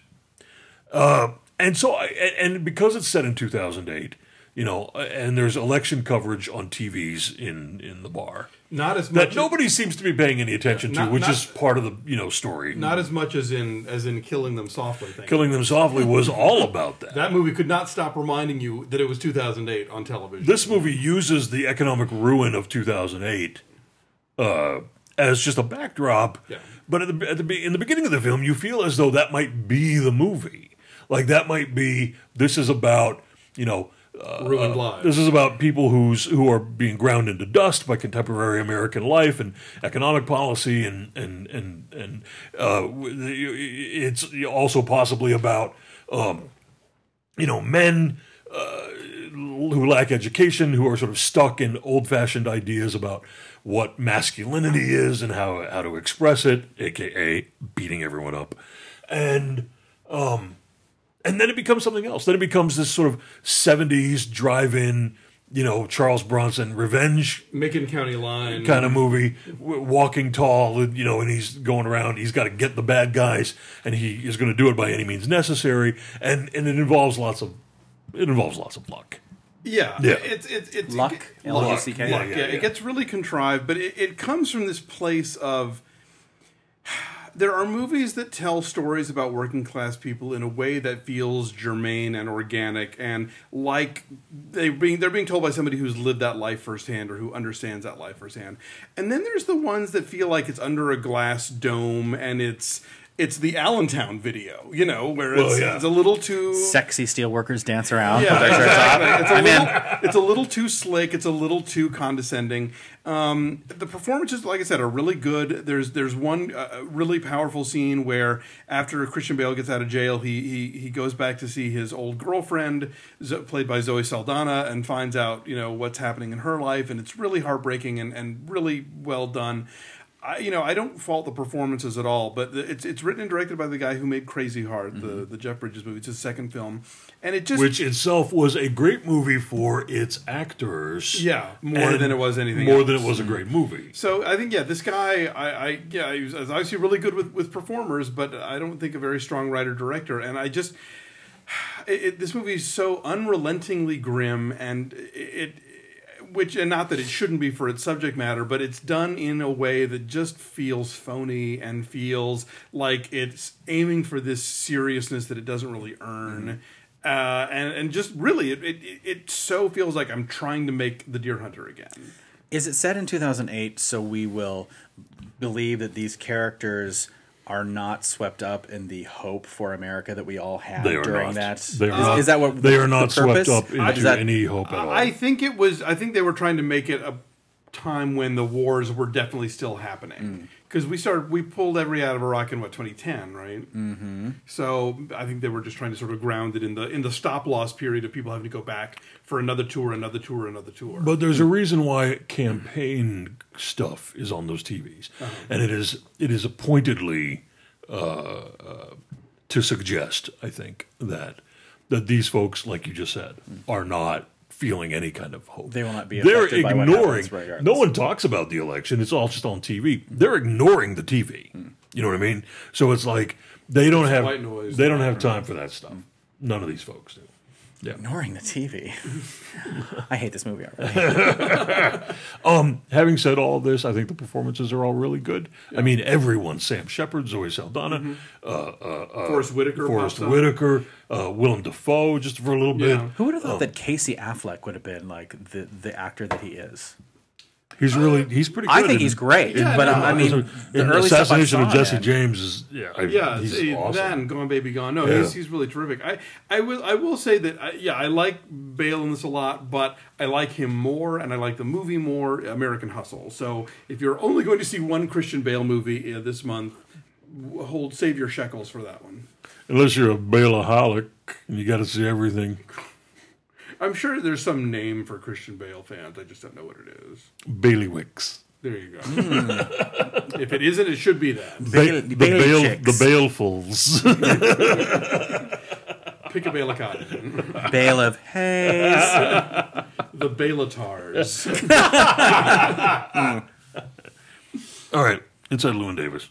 Uh, and so, I, and and because it's set in two thousand eight, you know, and there's election coverage on T Vs in in the bar Not as that much. nobody seems to be paying any attention Not- to, which not- is part of the you know story. not as much as in as in Killing Them Softly. Thing. Killing Them Softly was all about that. That movie could not stop reminding you that it was two thousand eight on television. This movie uses the economic ruin of two thousand eight uh, as just a backdrop. Yeah. But at the, at the be- in the beginning of the film, you feel as though that might be the movie. Like that might be. This is about you know. Uh, Ruined uh, lives. This is about people who's who are being ground into dust by contemporary American life and economic policy, and and and and uh, it's also possibly about um, you know men uh, who lack education, who are sort of stuck in old-fashioned ideas about what masculinity is and how how to express it, aka beating everyone up, and. Um, And then it becomes something else. Then it becomes this sort of seventies drive-in, you know, Charles Bronson revenge Macon County Line kind of movie, w- walking tall, you know, and he's going around. He's got to get the bad guys, and he is going to do it by any means necessary. And and it involves lots of it involves lots of luck. Yeah, Yeah. It's it's it's Luck? it get- L U C K? Luck, Yeah, yeah, yeah, yeah. It gets really contrived, but it, it comes from this place of. There are movies that tell stories about working class people in a way that feels germane and organic, and like they being they're being told by somebody who's lived that life firsthand or who understands that life firsthand. And then there's the ones that feel like it's under a glass dome and it's it's the Allentown video, you know, where it's, Well, yeah. it's a little too Sexy steelworkers dance around. yeah, with their shirts off. exactly. It's a, I'm in. little, it's a little too slick. It's a little too condescending. Um, the performances, like I said, are really good. There's there's one uh, really powerful scene where after Christian Bale gets out of jail, he he he goes back to see his old girlfriend, Zo- played by Zoe Saldana, and finds out you know what's happening in her life, and it's really heartbreaking and, and really well done. I, you know, I don't fault the performances at all, but the, it's it's written and directed by the guy who made Crazy Heart, the the Jeff Bridges movie. It's his second film, and it just Which itself was a great movie for its actors. Yeah, more and than it was anything More else. than it was a great movie. So I think yeah, this guy, I, I yeah, he was obviously really good with, with performers, but I don't think a very strong writer director. And I just, it, it, this movie is so unrelentingly grim, and it, which and not that it shouldn't be for its subject matter, but it's done in a way that just feels phony and feels like it's aiming for this seriousness that it doesn't really earn. Uh, and and just really, it, it it so feels like I'm trying to make The Deer Hunter again. Is it set in two thousand eight so we will believe that these characters are not swept up in the hope for America that we all had They are during not. that? They are is, not. is that what They the are not swept purpose? up Or does into that- any hope at all. I think it was. I think they were trying to make it a time when the wars were definitely still happening. Because we started, we pulled every out of Iraq in what twenty ten, right? Mm-hmm. So I think they were just trying to sort of ground it in the in the stop loss period of people having to go back for another tour, another tour, another tour. But there's a reason why campaign stuff is on those T Vs, uh-huh. and it is it is pointedly uh, uh, to suggest, I think, that that these folks, like you just said, are not feeling any kind of hope. They will not be They're affected by what ignoring. happens regardless. No one talks about the election. It's all just on T V. They're ignoring the T V. Mm. You know what I mean? So it's like they don't It's have white noise. they don't have time for that stuff. None of these folks do. Yeah. Ignoring the T V. I hate this movie already. um, having said all this, I think the performances are all really good. Yeah. I mean, everyone: Sam Shepard, Zoe Saldana, mm-hmm. uh, uh, uh, Forrest Whitaker, Forrest Whitaker, uh, Willem Dafoe, just for a little Yeah. bit. Who would have thought Um, that Casey Affleck would have been like the, the actor that he is? He's really he's pretty good. I think in- he's great, Yeah, but no, um, I mean, in the early stuff I Assassination of saw, Jesse man. James is yeah, I, Yeah, he's see, awesome. that and Gone Baby Gone. No, Yeah. he's he's really terrific. I I will I will say that I, yeah, I like Bale in this a lot, but I like him more, and I like the movie more. American Hustle. So if you're only going to see one Christian Bale movie uh, this month, w- hold save your shekels for that one. Unless you're a Baleaholic and you got to see everything. I'm sure there's some name for Christian Bale fans. I just don't know what it is. Bailiwicks. There you go. If it isn't, it should be that. Ba- Bale- the Bale Bale, chicks. the Balefuls. Pick a Bale cotton. Bale of Hayes. The Baletars. All right, Inside Llewyn Davis.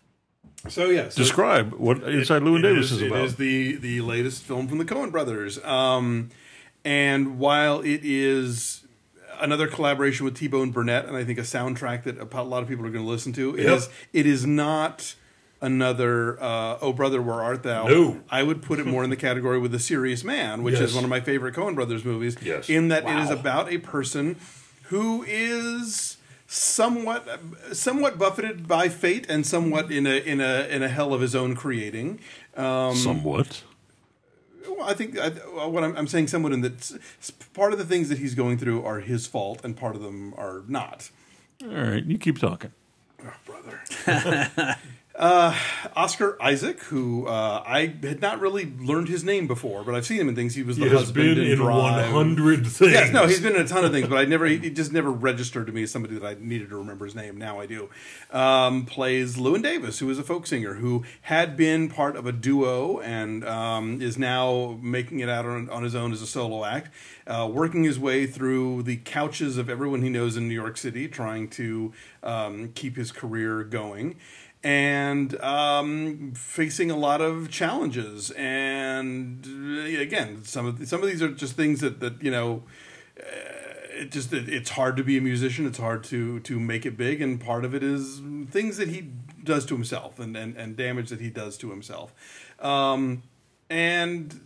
So yeah, so Describe what Inside Llewyn it Davis is, is about. It is the the latest film from the Coen brothers. Um, and while it is another collaboration with T-Bone Burnett, and I think a soundtrack that a lot of people are going to listen to, it Yep. is it is not another uh, Oh Brother, Where Art Thou? No. I would put it more in the category with The Serious Man, which Yes. is one of my favorite Coen brothers movies. Yes. In that it Wow. is about a person who is somewhat somewhat buffeted by fate and somewhat in a in a in a hell of his own creating. Um, Somewhat. well, I think I, what I'm, I'm saying, somewhat in that s- s- part of the things that he's going through are his fault, and part of them are not. All right, you keep talking. Oh, brother. uh, Oscar Isaac, who uh, I had not really learned his name before, but I've seen him in things. He was the He has husband been in in Drive. one hundred things. Yes, no, he's been in a ton of things, but I never, he just never registered to me as somebody that I needed to remember his name. Now I do. Um, plays Llewyn Davis, who is a folk singer who had been part of a duo and um, is now making it out on, on his own as a solo act, uh, working his way through the couches of everyone he knows in New York City, trying to um, keep his career going. And um, facing a lot of challenges, and uh, again, some of some of these are just things that, that you know, uh, it just it, it's hard to be a musician. It's hard to to make it big, and part of it is things that he does to himself, and and, and damage that he does to himself, um, and.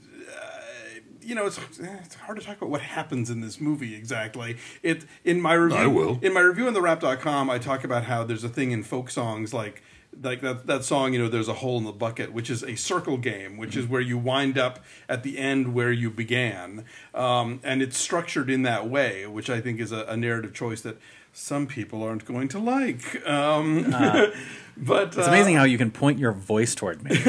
You know, it's it's hard to talk about what happens in this movie exactly. It in my review, I will. in my review on the rap dot com, I talk about how there's a thing in folk songs like like that that song, you know, There's a Hole in the Bucket, which is a circle game, which is where you wind up at the end where you began, um, and it's structured in that way, which I think is a, a narrative choice that some people aren't going to like. Um, uh, but It's amazing how you can point your voice toward me.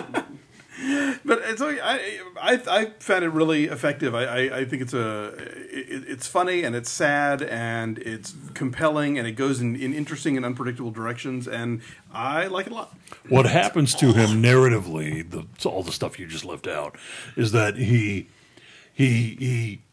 But it's I, I I found it really effective. I, I, I think it's a it, it's funny and it's sad and it's compelling and it goes in, in interesting and unpredictable directions, and I like it a lot. What happens to him narratively, the, all the stuff you just left out, is that he he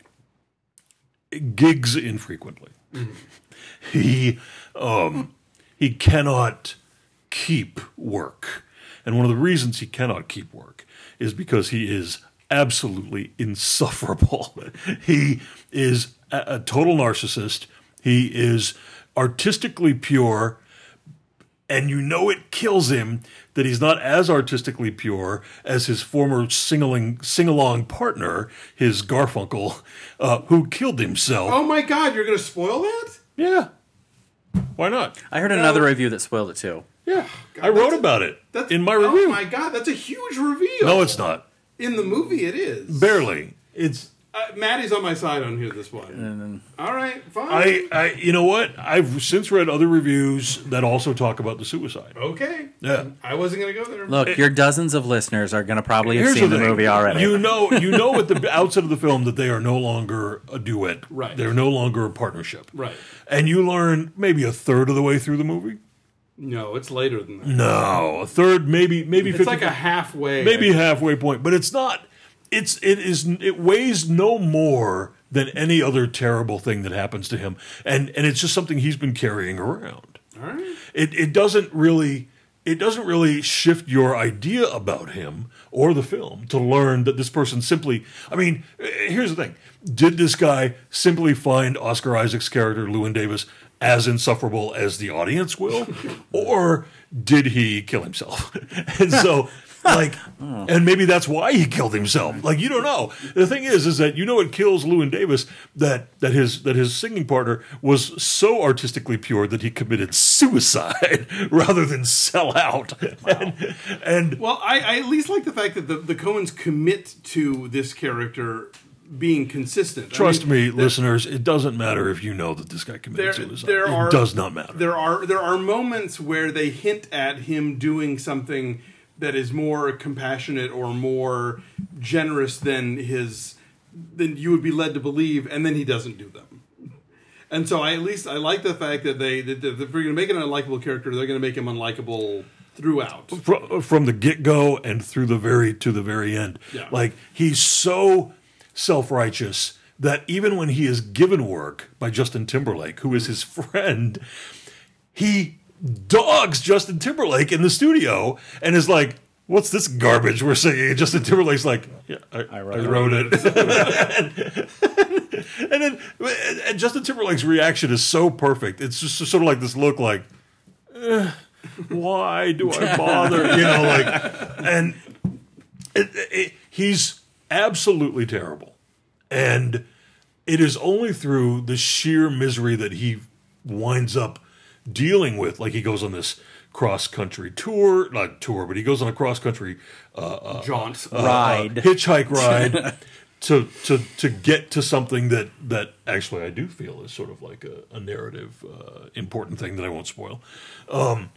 he gigs infrequently. Mm-hmm. He um, he cannot keep work, and one of the reasons he cannot keep work is because he is absolutely insufferable. He is a, a total narcissist. He is artistically pure. And you know it kills him that he's not as artistically pure as his former sing-along, sing-along partner, his Garfunkel, uh, who killed himself. Oh my God, you're going to spoil that? Yeah. Why not? I heard another review that spoiled it too. Yeah. I wrote that's- about it That's, in my review. Oh my God, that's a huge reveal. No, it's not. In the movie, it is. Barely. It's Uh, Maddie's on my side on here. This one. All right, fine. I, I, you know what? I've since read other reviews that also talk about the suicide. Okay. Yeah. I wasn't going to go there. Look, your dozens of listeners are going to probably have Here's seen the, thing. movie already. You know, you know at the outset of the film that they are no longer a duet. Right. They're no longer a partnership. Right. And you learn maybe a third of the way through the movie. No, it's later than that. No, a third, maybe, maybe It's fifty. like a halfway. maybe halfway point, but it's not. It's it is it weighs no more than any other terrible thing that happens to him, and and it's just something he's been carrying around. All right. It it doesn't really it doesn't really shift your idea about him or the film to learn that this person simply. I mean, here's the thing: did this guy simply find Oscar Isaac's character Llewyn Davis as insufferable as the audience will, or did he kill himself? And so. Like, and maybe that's why he killed himself. Like, you don't know. The thing is, is that you know it kills Llewyn Davis that that his that his singing partner was so artistically pure that he committed suicide rather than sell out. Wow. And, and Well, I, I at least like the fact that the, the Coens commit to this character being consistent. trust I mean, me, listeners, it doesn't matter if you know that this guy committed there, suicide. there it are, does not matter. There are there are moments where they hint at him doing something that is more compassionate or more generous than his than you would be led to believe, and then he doesn't do them. And so I at least I like the fact that they that if they're going to make an unlikable character, they're going to make him unlikable throughout. From, from the get go and through the very to the very end, Yeah. like he's so self righteous that even when he is given work by Justin Timberlake, who is his friend, he dogs Justin Timberlake in the studio and is like, "What's this garbage we're singing?" And Justin Timberlake's like, "Yeah, I, I wrote, I wrote it." and, and then and Justin Timberlake's reaction is so perfect. It's just sort of like this look, like, eh, "Why do I bother?" You know, like, and it, it, he's absolutely terrible, and it is only through the sheer misery that he winds up dealing with, like he goes on this cross-country tour, not tour, but he goes on a cross-country uh, uh, Jaunt. uh, Ride. uh, hitchhike ride to to to get to something that that actually I do feel is sort of like a, a narrative uh, important thing that I won't spoil. Um,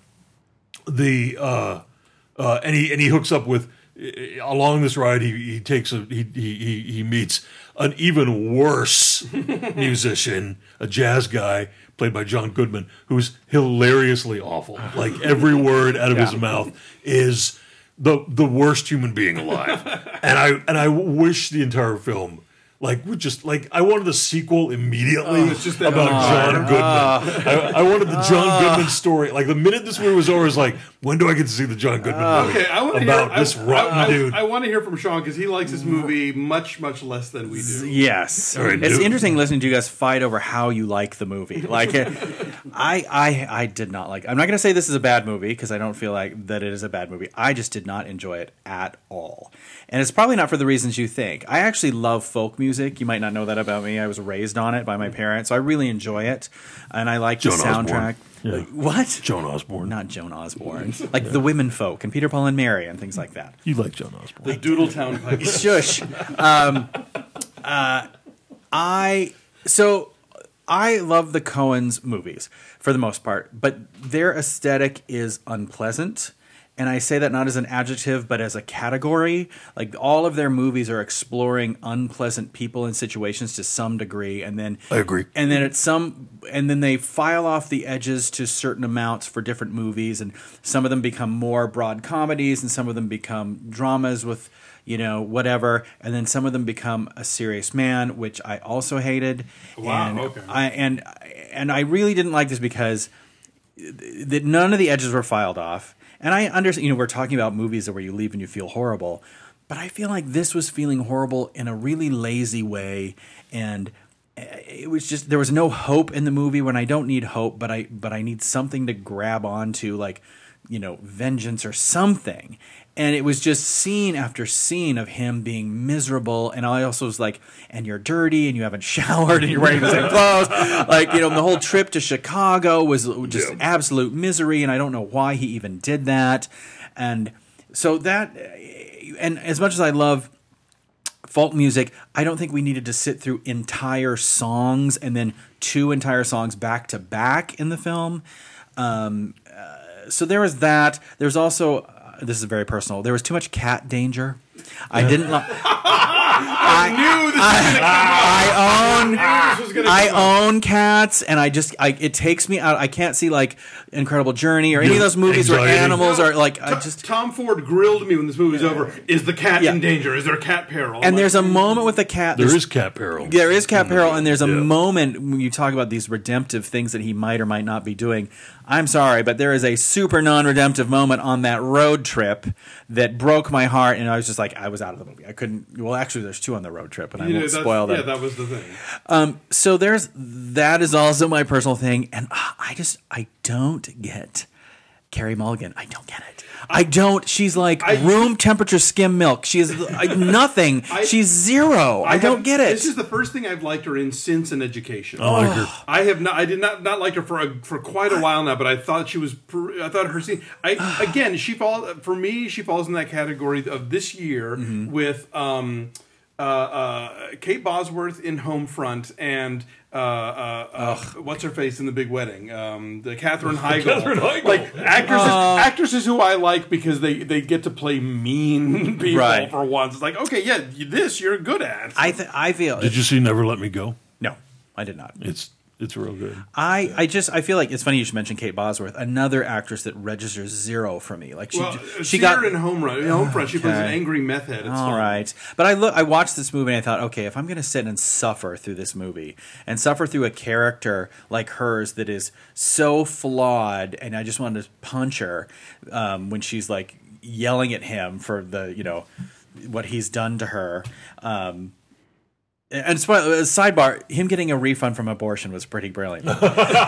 the uh, uh, and he and he hooks up with along this ride. He he takes a he he he meets an even worse musician, a jazz guy played by John Goodman, who's hilariously awful. Like every word out of Yeah. his mouth is the the worst human being alive. And I and I wish the entire film like would just like I wanted a sequel immediately Oh, it's just that- about Oh. John Goodman. I, I wanted the John Goodman story. Like the minute this movie was over, I was like, when do I get to see the John Goodman movie Okay, I want to about hear this I, rotten I, I, dude? I want to hear from Sean because he likes this movie much much less than we do. Yes, All right, it's do- interesting listening to you guys fight over how you like the movie. Like, uh, I, I, I did not like. I'm not going to say this is a bad movie because I don't feel like that it is a bad movie. I just did not enjoy it at all, and it's probably not for the reasons you think. I actually love folk music. You might not know that about me. I was raised on it by my parents, so I really enjoy it, and I like the Joan soundtrack. Osborne. Yeah. Like, what? Joan Osborne. Not Joan Osborne. Like the women folk and Peter, Paul, and Mary and things like that. You like Joan Osborne? The Doodletown Piper. Shush. Um, uh, I so I love the Coens movies for the most part, but their aesthetic is unpleasant. And I say that not as an adjective, but as a category. Like all of their movies are exploring unpleasant people and situations to some degree, and then I agree. And then at some, and then they file off the edges to certain amounts for different movies, and some of them become more broad comedies, and some of them become dramas with, you know, whatever, and then some of them become A Serious Man, which I also hated. Wow, and okay. I and and I really didn't like this because that none of the edges were filed off. And I understand, you know, we're talking about movies where you leave and you feel horrible, but I feel like this was feeling horrible in a really lazy way, and it was just there was no hope in the movie when I don't need hope, but I but I need something to grab onto, like, you know, vengeance or something. And it was just scene after scene of him being miserable. And I also was like, and you're dirty and you haven't showered and you're wearing the same clothes. Like, you know, the whole trip to Chicago was just Yeah. absolute misery. And I don't know why he even did that. And so that, and as much as I love folk music. I don't think we needed to sit through entire songs and then two entire songs back to back in the film. Um, uh, so there was that. There's also, uh, this is very personal, there was too much cat danger. I didn't like. I, I knew this was going to come up. I own I knew this was going to I come up. own cats, and I just I, it takes me out. I can't see like Incredible Journey or any of those movies where Anxiety. animals are like I T- just. Tom Ford grilled me when this movie was over. Is the cat Yeah. in danger? Is there cat peril? I'm And like, there's a moment with the cat. There there's- is cat peril. There is cat peril, and there's a Yeah. moment when you talk about these redemptive things that he might or might not be doing. I'm sorry, but there is a super non-redemptive moment on that road trip that broke my heart, and I was just like, I was out of the movie. I couldn't. Well, actually, there's two on the road trip, and I you know, won't that's- spoil them. Yeah, that was the thing. Um, so there's that is also my personal thing, and uh, I just I don't get Carey Mulligan. I don't get it. I don't. She's like I- room temperature skim milk. She is like, nothing. I- She's zero. I, don't have- get it. This is the first thing I've liked her in since An Education. I like her. I have not. I did not not like her for a, for quite a while now, but I thought she was. pr- I thought her scene. I again, she falls for me. She falls in that category of this year Mm-hmm. with um, uh, uh, Kate Bosworth in Homefront and. Uh, uh, uh, what's her face in The Big Wedding? Um, the Katherine Heigl. Katherine Heigl. Like actresses, actresses who I like because they, they get to play mean people Right. for once. It's like, okay, yeah, this you're good at. I th- I feel Did you see Never Let Me Go? no. I did not. It's it's real good. I, I just I feel like it's funny you should mention Kate Bosworth, another actress that registers zero for me. Like she Well, she see got her in Home Run. In Homefront, she plays an Okay. angry meth head. It's all fun. right, but I look I watched this movie and I thought, okay, if I'm going to sit and suffer through this movie and suffer through a character like hers that is so flawed, and I just wanted to punch her um, when she's like yelling at him for the you know what he's done to her. Um, And spo- uh, sidebar, him getting a refund from abortion was pretty brilliant. uh,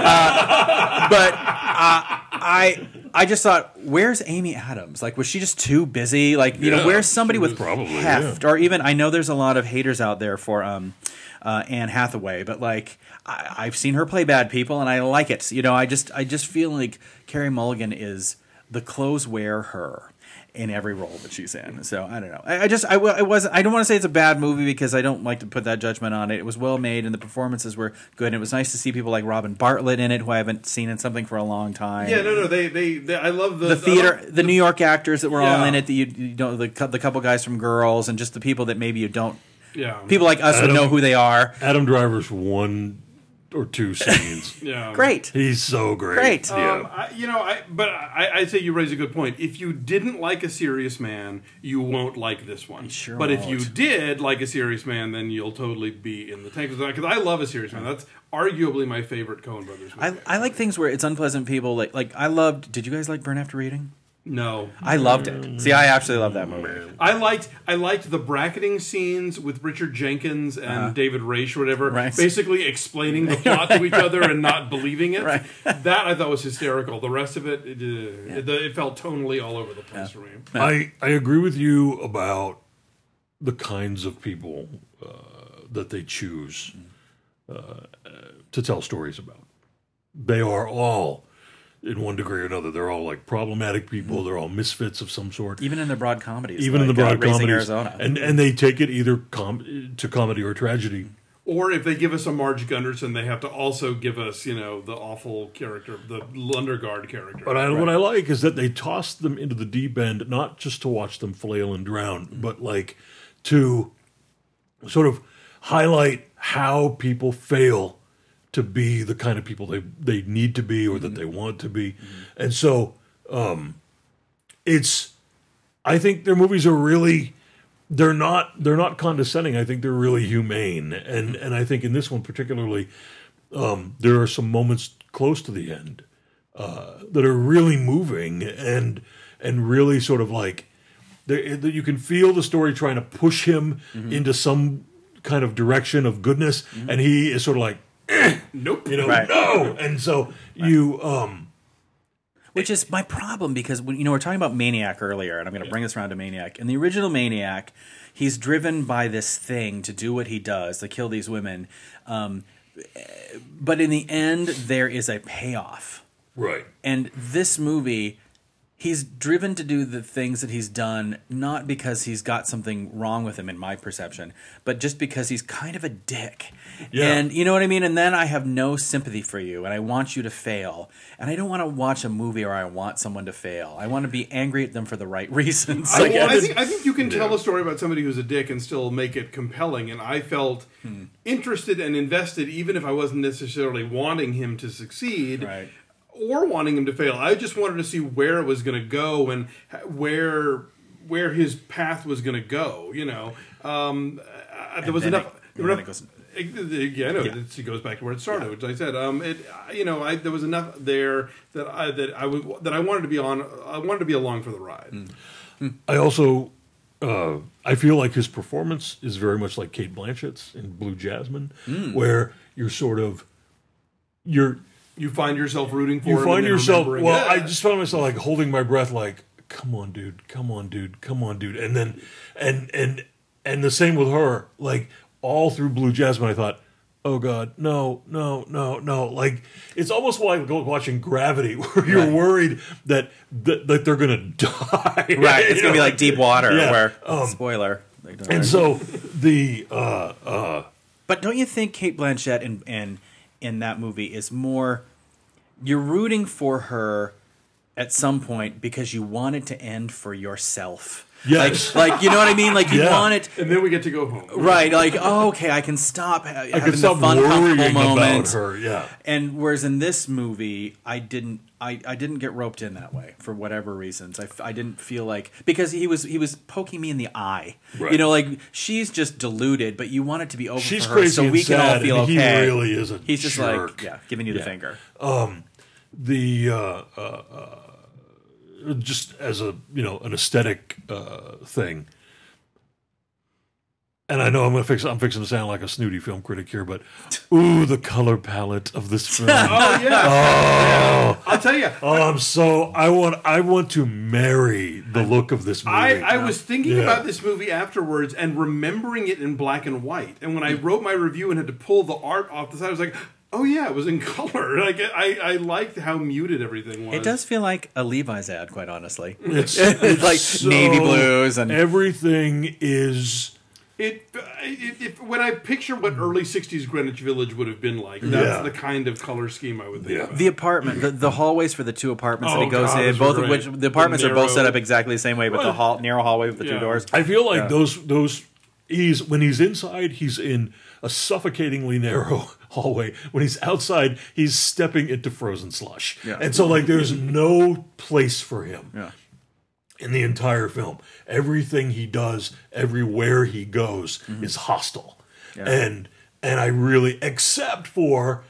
but uh, I, I just thought, where's Amy Adams? Like, was she just too busy? Like, you know, Yeah, where's somebody she with was probably, heft? Or even, I know there's a lot of haters out there for um, uh, Anne Hathaway, but like, I, I've seen her play bad people, and I like it. You know, I just, I just feel like Carey Mulligan is the clothes wear her in every role that she's in. So I don't know. I, I just I, I wasn't. I don't want to say it's a bad movie because I don't like to put that judgment on it. It was well made and the performances were good. And it was nice to see people like Robin Bartlett in it, who I haven't seen in something for a long time. Yeah, no, no. They, they, they I love the The theater, I love the New York actors that were all Yeah. in it. That you, you know, the cou- the couple guys from Girls, and just the people that maybe you don't. Yeah, People like us would Adam- know who they are. Adam Driver's one or two scenes. yeah, Great. He's so great. Great. Yeah. Um, I, you know, I but I, I say you raise a good point. If you didn't like A Serious Man, you won't like this one. sure but if you won't. did like A Serious Man, then you'll totally be in the tank. Because I love A Serious Man. That's arguably my favorite Coen Brothers movie. I, I like things where it's unpleasant people. Like like I loved. Did you guys like Burn After Reading? no. I loved it. See, I absolutely love that movie. I liked I liked the bracketing scenes with Richard Jenkins and David Raish or whatever, Right. basically explaining the plot to each other and not believing it. Right. That I thought was hysterical. The rest of it, it, uh, it, it felt tonally all over the place for me. I, I agree with you about the kinds of people uh, that they choose uh, to tell stories about. They are all, in one degree or another, they're all like problematic people. They're all misfits of some sort. Even in the broad comedies. Even in the like, broad uh, Raising comedies, Arizona. and and they take it either com- to comedy or tragedy. Or if they give us a Marge Gunderson, they have to also give us, you know, the awful character, the Lundergaard character. But I, what I like is that they toss them into the deep end, not just to watch them flail and drown, but like to sort of highlight how people fail to be the kind of people they they need to be or that they want to be. And so um, it's, I think their movies are really, they're not they're not condescending. I think they're really humane. And and I think in this one particularly, um, there are some moments close to the end uh, that are really moving and and really sort of like, they- that you can feel the story trying to push him into some kind of direction of goodness, and he is sort of like, Nope. you know, Right. no. And so you, um, Which is my problem because when, you know, we're talking about Maniac earlier, and I'm going to bring this around to Maniac. In the original Maniac, he's driven by this thing to do what he does, to kill these women. Um, but in the end, there is a payoff. right. And this movie, he's driven to do the things that he's done, not because he's got something wrong with him, in my perception, but just because he's kind of a dick. Yeah. And you know what I mean? And then I have no sympathy for you, and I want you to fail. And I don't want to watch a movie where I want someone to fail. I want to be angry at them for the right reasons. I, Like, well, I it's- think I think you can Yeah. tell a story about somebody who's a dick and still make it compelling. And I felt Hmm. interested and invested, even if I wasn't necessarily wanting him to succeed Right. or wanting him to fail. I just wanted to see where it was going to go and h- where where his path was going to go. You know, um, uh, there was then enough. it- there were and then enough- it goes- Yeah, I know. Yeah. It goes back to where it started, which I said. Um, it, you know, I, there was enough there that I that I would that I wanted to be on. I wanted to be along for the ride. I also, uh, I feel like his performance is very much like Kate Blanchett's in Blue Jasmine, where you're sort of, you're, You find yourself rooting for you him. find and then yourself, remembering, well, I "Yeah." just found myself like holding my breath, like, come on, dude, come on, dude, come on, dude. And then, and, and, and the same with her, like, all through Blue Jasmine, I thought, oh God, no, no, no, no. Like, it's almost like watching Gravity, where you're Right. worried that, that, that they're going to die. Right, it's You gonna be know, like Deep Water, Yeah, where um, spoiler. They don't- And so the uh, uh, But don't you think Kate Blanchett in in in that movie is more? You're rooting for her at some point because you want it to end for yourself. Yes. Like, like you know what I mean? Like you Yeah. want it. and then we get to go home. Right, like, oh, okay, I can stop ha- I having could stop the fun, worrying comfortable about moment. her. Yeah, And whereas in this movie, I didn't, I, I didn't get roped in that way for whatever reasons. I, f- I didn't feel like because he was he was poking me in the eye. Right. You know, like she's just deluded, but you want it to be over she's for her crazy so and we can all sad, feel and he okay. really is a He's just jerk. like, yeah, giving you the Yeah. finger. the uh, uh, uh, just as a you know an aesthetic uh, thing. And I know I'm gonna fix. I'm fixing to sound like a snooty film critic here, but ooh, the color palette of this film. Oh yeah. oh, I'll tell you. oh, I'm so. I want. I want to marry the look of this movie. I, I was thinking Yeah. about this movie afterwards and remembering it in black and white. And when I wrote my review and had to pull the art off the side, I was like, "Oh yeah, it was in color." Like I, I liked how muted everything was. It does feel like a Levi's ad, quite honestly. It's, It's like so- navy blues and everything is. It, it, it when I picture what early sixties Greenwich Village would have been like, that's Yeah. the kind of color scheme I would think Yeah. about. the apartment, the, the hallways for the two apartments that Oh, he goes God, in, those both are of which great. the apartments The are both set narrow- up exactly the same way, but the Well, hall, narrow hallway with the yeah. two doors. I feel like Yeah. those those he's when he's inside he's in a suffocatingly narrow hallway. When he's outside, he's stepping into frozen slush. Yeah. And so like there's no place for him Yeah. in the entire film. Everything he does, everywhere he goes is hostile. Yeah. And and I really except for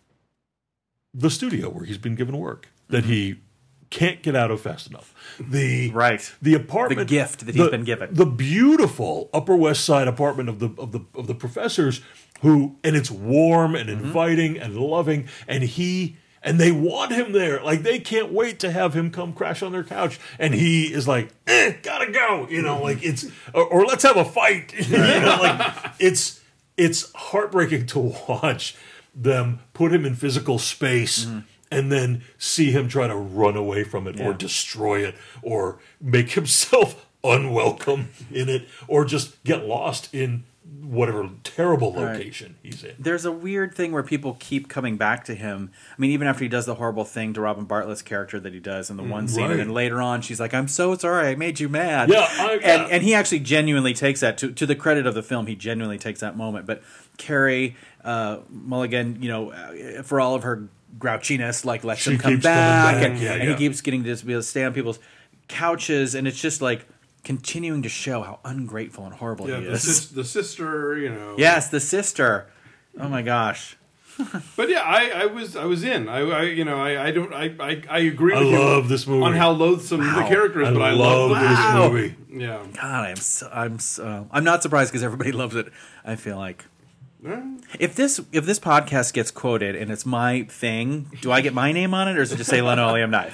the studio where he's been given work that he can't get out of fast enough. The Right. the apartment, The gift that he's been given. the beautiful Upper West Side apartment of the of the of the professors, who and it's warm and Mm-hmm. inviting and loving, and he and they want him there, like they can't wait to have him come crash on their couch, and he is like, eh, gotta go, you know, like it's or, or let's have a fight, you know, like it's it's heartbreaking to watch them put him in physical space. And then see him try to run away from it or Yeah. destroy it or make himself unwelcome in it or just get lost in whatever terrible location he's in. There's a weird thing where people keep coming back to him. I mean, even after he does the horrible thing to Robin Bartlett's character that he does in the one scene, right. and then later on she's like, "I'm so sorry, I made you mad." Yeah, I- yeah. and and he actually genuinely takes that to to the credit of the film. He genuinely takes that moment. But Carrie uh, Mulligan, you know, uh, for all of her grouchiness, like lets She him come keeps coming back, back, and, yeah, and yeah. he keeps getting to be able to stay on people's couches, and it's just like continuing to show how ungrateful and horrible Yeah, he the, is. sis, the sister, you know. Yes, the sister. Oh my gosh. But yeah, I, I was I was in. I, I you know I, I don't I, I, I agree I with you love this movie. on how loathsome the Wow. character is, I but I love love this Wow. movie. Yeah. God, I'm so, I'm so, I'm not surprised because everybody loves it. I feel like if this if this podcast gets quoted and it's my thing, do I get my name on it or does it just say Linoleum Knife?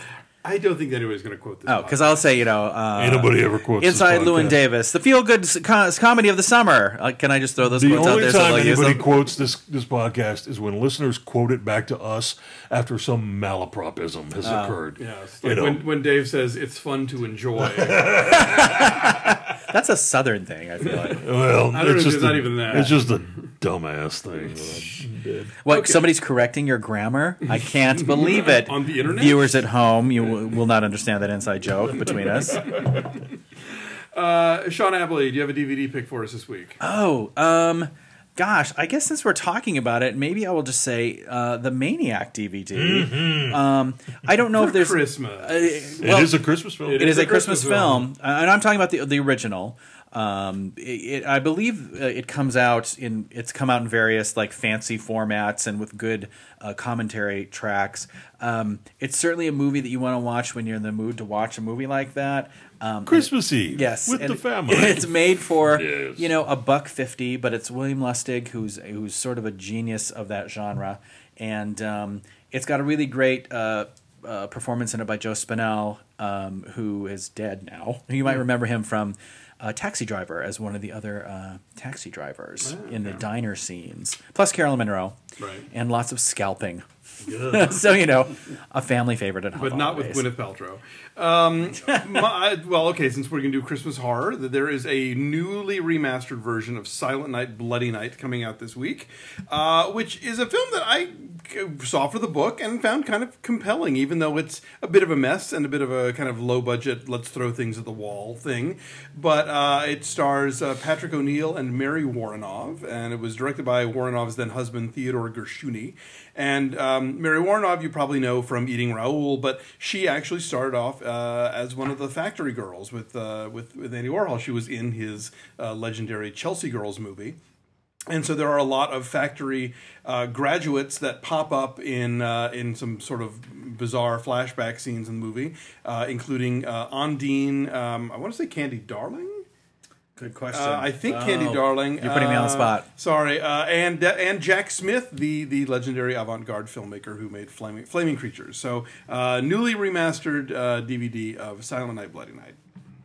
I don't think anybody's going to quote this. Oh, because I'll say, you know, uh, Ain't nobody ever quotes this Inside Llewyn podcast. Davis, the feel-good co- comedy of the summer. Uh, can I just throw those The quotes out only there so time they'll use anybody them? quotes this this podcast is when listeners quote it back to us after some malapropism has occurred. Yes, You like know. when, when Dave says it's fun to enjoy. That's a Southern thing, I feel like. Well, I don't it's know if just it's a, not even that. It's just a dumbass thing. that I did. What, Okay. somebody's correcting your grammar? I can't believe it. On the internet? Viewers at home, you w- will not understand that inside joke between us. Uh, Sean Abley, do you have a D V D pick for us this week? Oh, um, gosh, I guess since we're talking about it, maybe I will just say uh, the Maniac D V D. Mm-hmm. Um, I don't know For if there's Christmas. Uh, well, it is a Christmas film. It It is a a Christmas, Christmas film, uh, and I'm talking about the the original. Um, it, it, I believe uh, it comes out in it's come out in various like fancy formats and with good uh, commentary tracks. Um, it's certainly a movie that you want to watch when you're in the mood to watch a movie like that. Um, Christmas Eve. Yes, with and the family. It's made for Yes. you know a buck fifty, but it's William Lustig who's who's sort of a genius of that genre, and um, it's got a really great uh, uh, performance in it by Joe Spinell, um, who is dead now. You might remember him from uh, Taxi Driver as one of the other uh, taxi drivers in the diner scenes, plus Carolyn Monroe, Right. and lots of scalping. So you know, a family favorite at home. But not with Gwyneth Paltrow. Um, my, well, okay, since we're going to do Christmas horror, there is a newly remastered version of Silent Night, Bloody Night coming out this week, uh, which is a film that I saw for the book and found kind of compelling, even though it's a bit of a mess and a bit of a kind of low-budget, let's throw things at the wall thing. But uh, it stars uh, Patrick O'Neill and Mary Woronov, and it was directed by Woronov's then-husband, Theodore Gershuni. And um, Mary Woronov, you probably know from Eating Raoul, but she actually started off uh, as one of the factory girls with, uh, with with Andy Warhol. She was in his uh, legendary Chelsea Girls movie. And so there are a lot of factory uh, graduates that pop up in uh, in some sort of bizarre flashback scenes in the movie, uh, including uh, Ondine, um, I want to say Candy Darling? Good question. Uh, I think Candy Oh, Darling. You're putting me on the uh, spot. Sorry, uh, and and Jack Smith, the the legendary avant-garde filmmaker who made Flaming Flaming Creatures. So, uh, newly remastered uh, D V D of Silent Night, Bloody Night.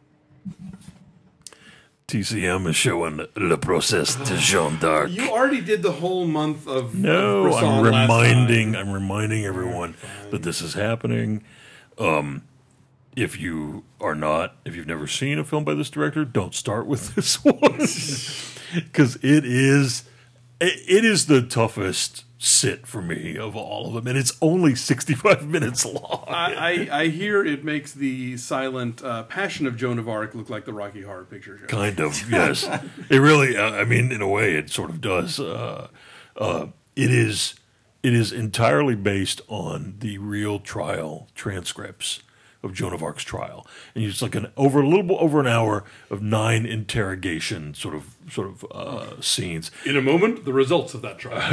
T C M is showing Le Procès de Jeanne d'Arc. You already did the whole month of No, of I'm Bresson last reminding. time. I'm reminding everyone that this is happening. Um, if you are not, if you've never seen a film by this director, don't start with this one because it is, it, it is the toughest sit for me of all of them, and it's only sixty-five minutes long. I, I, I hear it makes the silent uh, Passion of Joan of Arc look like the Rocky Horror Picture Show. Kind of, yes. It really, uh, I mean, in a way, it sort of does. Uh, uh, it is, it is entirely based on the real trial transcripts of Joan of Arc's trial, and it's like an over a little bit over an hour of nine interrogation sort of sort of uh, scenes, In a moment, the results of that trial.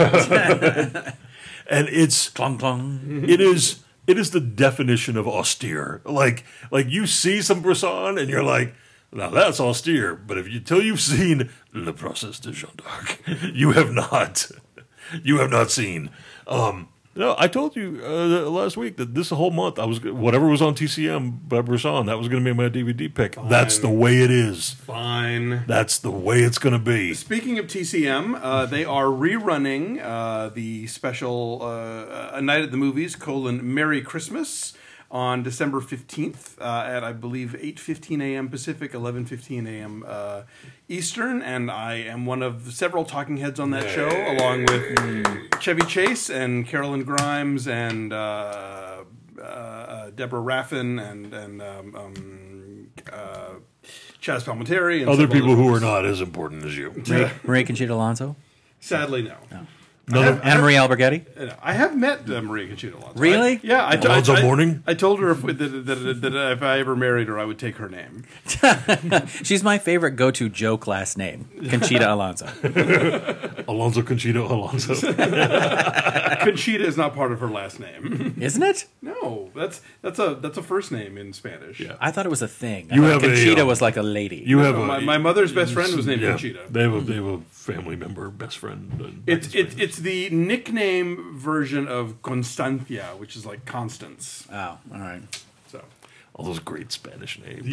and it's Clong clong. it is it is the definition of austere. Like like you see some Bresson and you're like, now that's austere. But if you till you've seen Le Procès de Jeanne d'Arc, you have not you have not seen. Um, no, I told you uh, last week that this whole month I was whatever was on T C M by Bresson, that was going to be my D V D pick. That's the way it is. Fine. That's the way it's going to be. Speaking of T C M, uh, they are rerunning uh, the special uh, A Night at the Movies, colon, Merry Christmas, on December fifteenth uh, at, I believe, eight fifteen a.m. Pacific, eleven fifteen a.m. Uh, Eastern, and I am one of several talking heads on that show, along with Chevy Chase and Carolyn Grimes and uh, uh, Deborah Raffin and, and um, um, uh, Chaz Palminteri. And Other several people who others. are not as important as you. Marie, Marie Conchita Alonso? Sadly, no. None of, Anna Marie Alberghetti? Uh, I have met uh, Maria Conchita Alonso. Really? I, yeah. I, Alonzo I, I, Mourning? I told her if, that, that, that, that if I ever married her, I would take her name. She's my favorite go-to joke last name, Conchita Alonso. Alonso Conchita Alonso. Conchita is not part of her last name. Isn't it? No, that's that's a that's a first name in Spanish. Yeah. I thought it was a thing. I You thought have a, Conchita um, was like a lady. You have my, a, my mother's best friend was named yeah, Conchita. They have a they have a family member, best friend. and It's best it's friend. it's the nickname version of Constancia, which is like Constance. Oh, all right. So All those great Spanish names.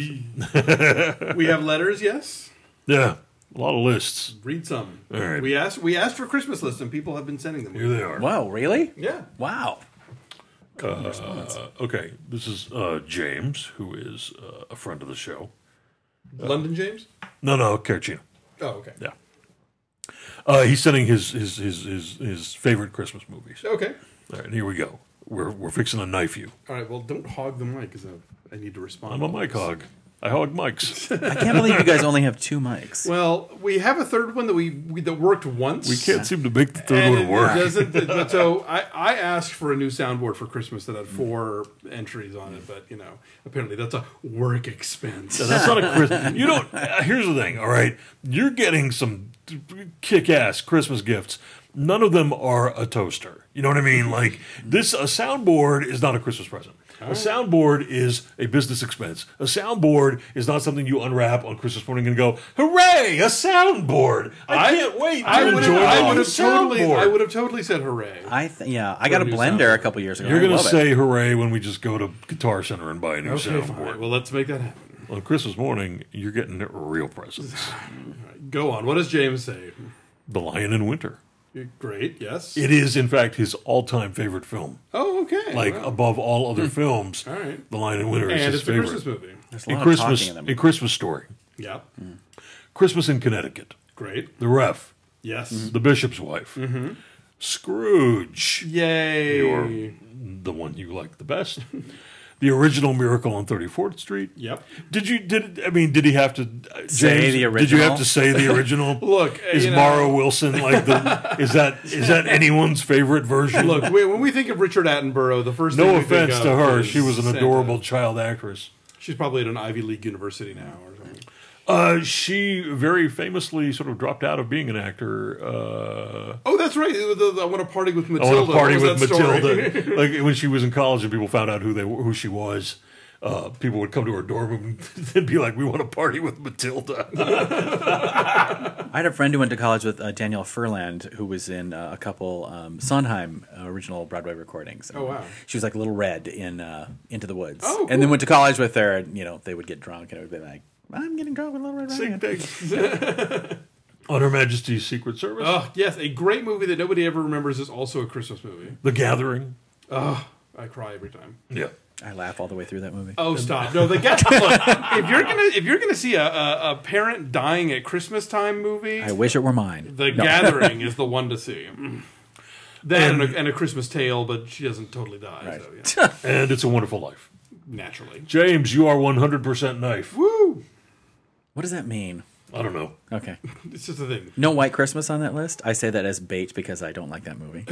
we have letters, yes. Yeah, a lot of lists. Read some. All right. We asked we asked for Christmas lists, and people have been sending them. Here they are. Whoa, really? Yeah. Wow. Uh, okay, this is uh, James, who is uh, a friend of the show. London James. No, no, Carcino. Oh, okay. Yeah. Uh, he's sending his, his his his his favorite Christmas movies. Okay. All right, here we go. We're we're fixing to knife you. All right. Well, don't hog the mic, because I, I need to respond. I'm a mic hog. I hog mics. I can't believe you guys only have two mics. Well, we have a third one that we, we that worked once. We can't seem to make the third And one it work. doesn't. But so I, I asked for a new soundboard for Christmas that had four entries on it, but you know, apparently that's a work expense. So that's not a Christmas. You don't. Uh, here's the thing. All right, you're getting some kick-ass Christmas gifts. None of them are a toaster. You know what I mean? Like this, a soundboard is not a Christmas present. A soundboard is a business expense. A soundboard is not something you unwrap on Christmas morning and go, "Hooray, a soundboard! I, can't wait to I would enjoy have. I my would have totally. soundboard." I would have totally said hooray. I th- yeah, I got a new blender a soundboard. couple years ago. You're I going to love it. say hooray when we just go to Guitar Center and buy a new Okay, soundboard. fine. Well, let's make that happen. On Christmas morning, you're getting real presents. Go on. What does James say? The Lion in Winter. Great. Yes. It is, in fact, his all-time favorite film. Oh, okay. Like Wow. above all other films, All right. The Lion in Winter is And his it's a favorite. Christmas movie. There's a A lot of Christmas, talking in a them. Christmas Story, Yeah. Christmas in Connecticut, Great. The Ref, Yes. The Bishop's Wife, Mm-hmm. Scrooge, Yay. You're the one you like the best, the original Miracle on thirty-fourth Street. Yep. Did you? Did I mean? Did he have to uh, James, Say the Did you have original? to say the original? Look, uh, is you know- Mara Wilson like the? Is that is that anyone's favorite version? Look, we, when we think of Richard Attenborough, the first thing no we think offense of to her, is she was an Santa. adorable child actress. She's probably at an Ivy League university now or something. Uh, she very famously sort of dropped out of being an actor. Uh, Oh, that's right. The, the, I want to party with I Matilda. want to party What was with that story? Matilda. Like when she was in college and people found out who they were, who she was. Uh, people would come to her dorm room and be like, "We want to party with Matilda." I had a friend who went to college with uh, Danielle Furland, who was in uh, a couple um, Sondheim uh, original Broadway recordings. And Oh, wow. She was like Little Red in uh, Into the Woods. Oh, And then cool. went to college with her, and you know they would get drunk, and it would be like, "I'm getting drunk with Little Red Sing Riding Hood." things. On Her Majesty's Secret Service, Oh, yes. A great movie that nobody ever remembers is also a Christmas movie. The Gathering. Oh, I cry every time. Yeah. I laugh all the way through that movie. Oh, stop! No, the get look. If you're gonna if you're gonna see a, a, a parent dying at Christmas time movie, I wish it were mine. The No. Gathering is the one to see. That and, a, and a Christmas Tale, but she doesn't totally die. Right. So, yeah. And It's a Wonderful Life. Naturally. James, you are one hundred percent knife. Woo! What does that mean? I don't know. Okay. It's just a thing. No White Christmas on that list? I say that as bait because I don't like that movie.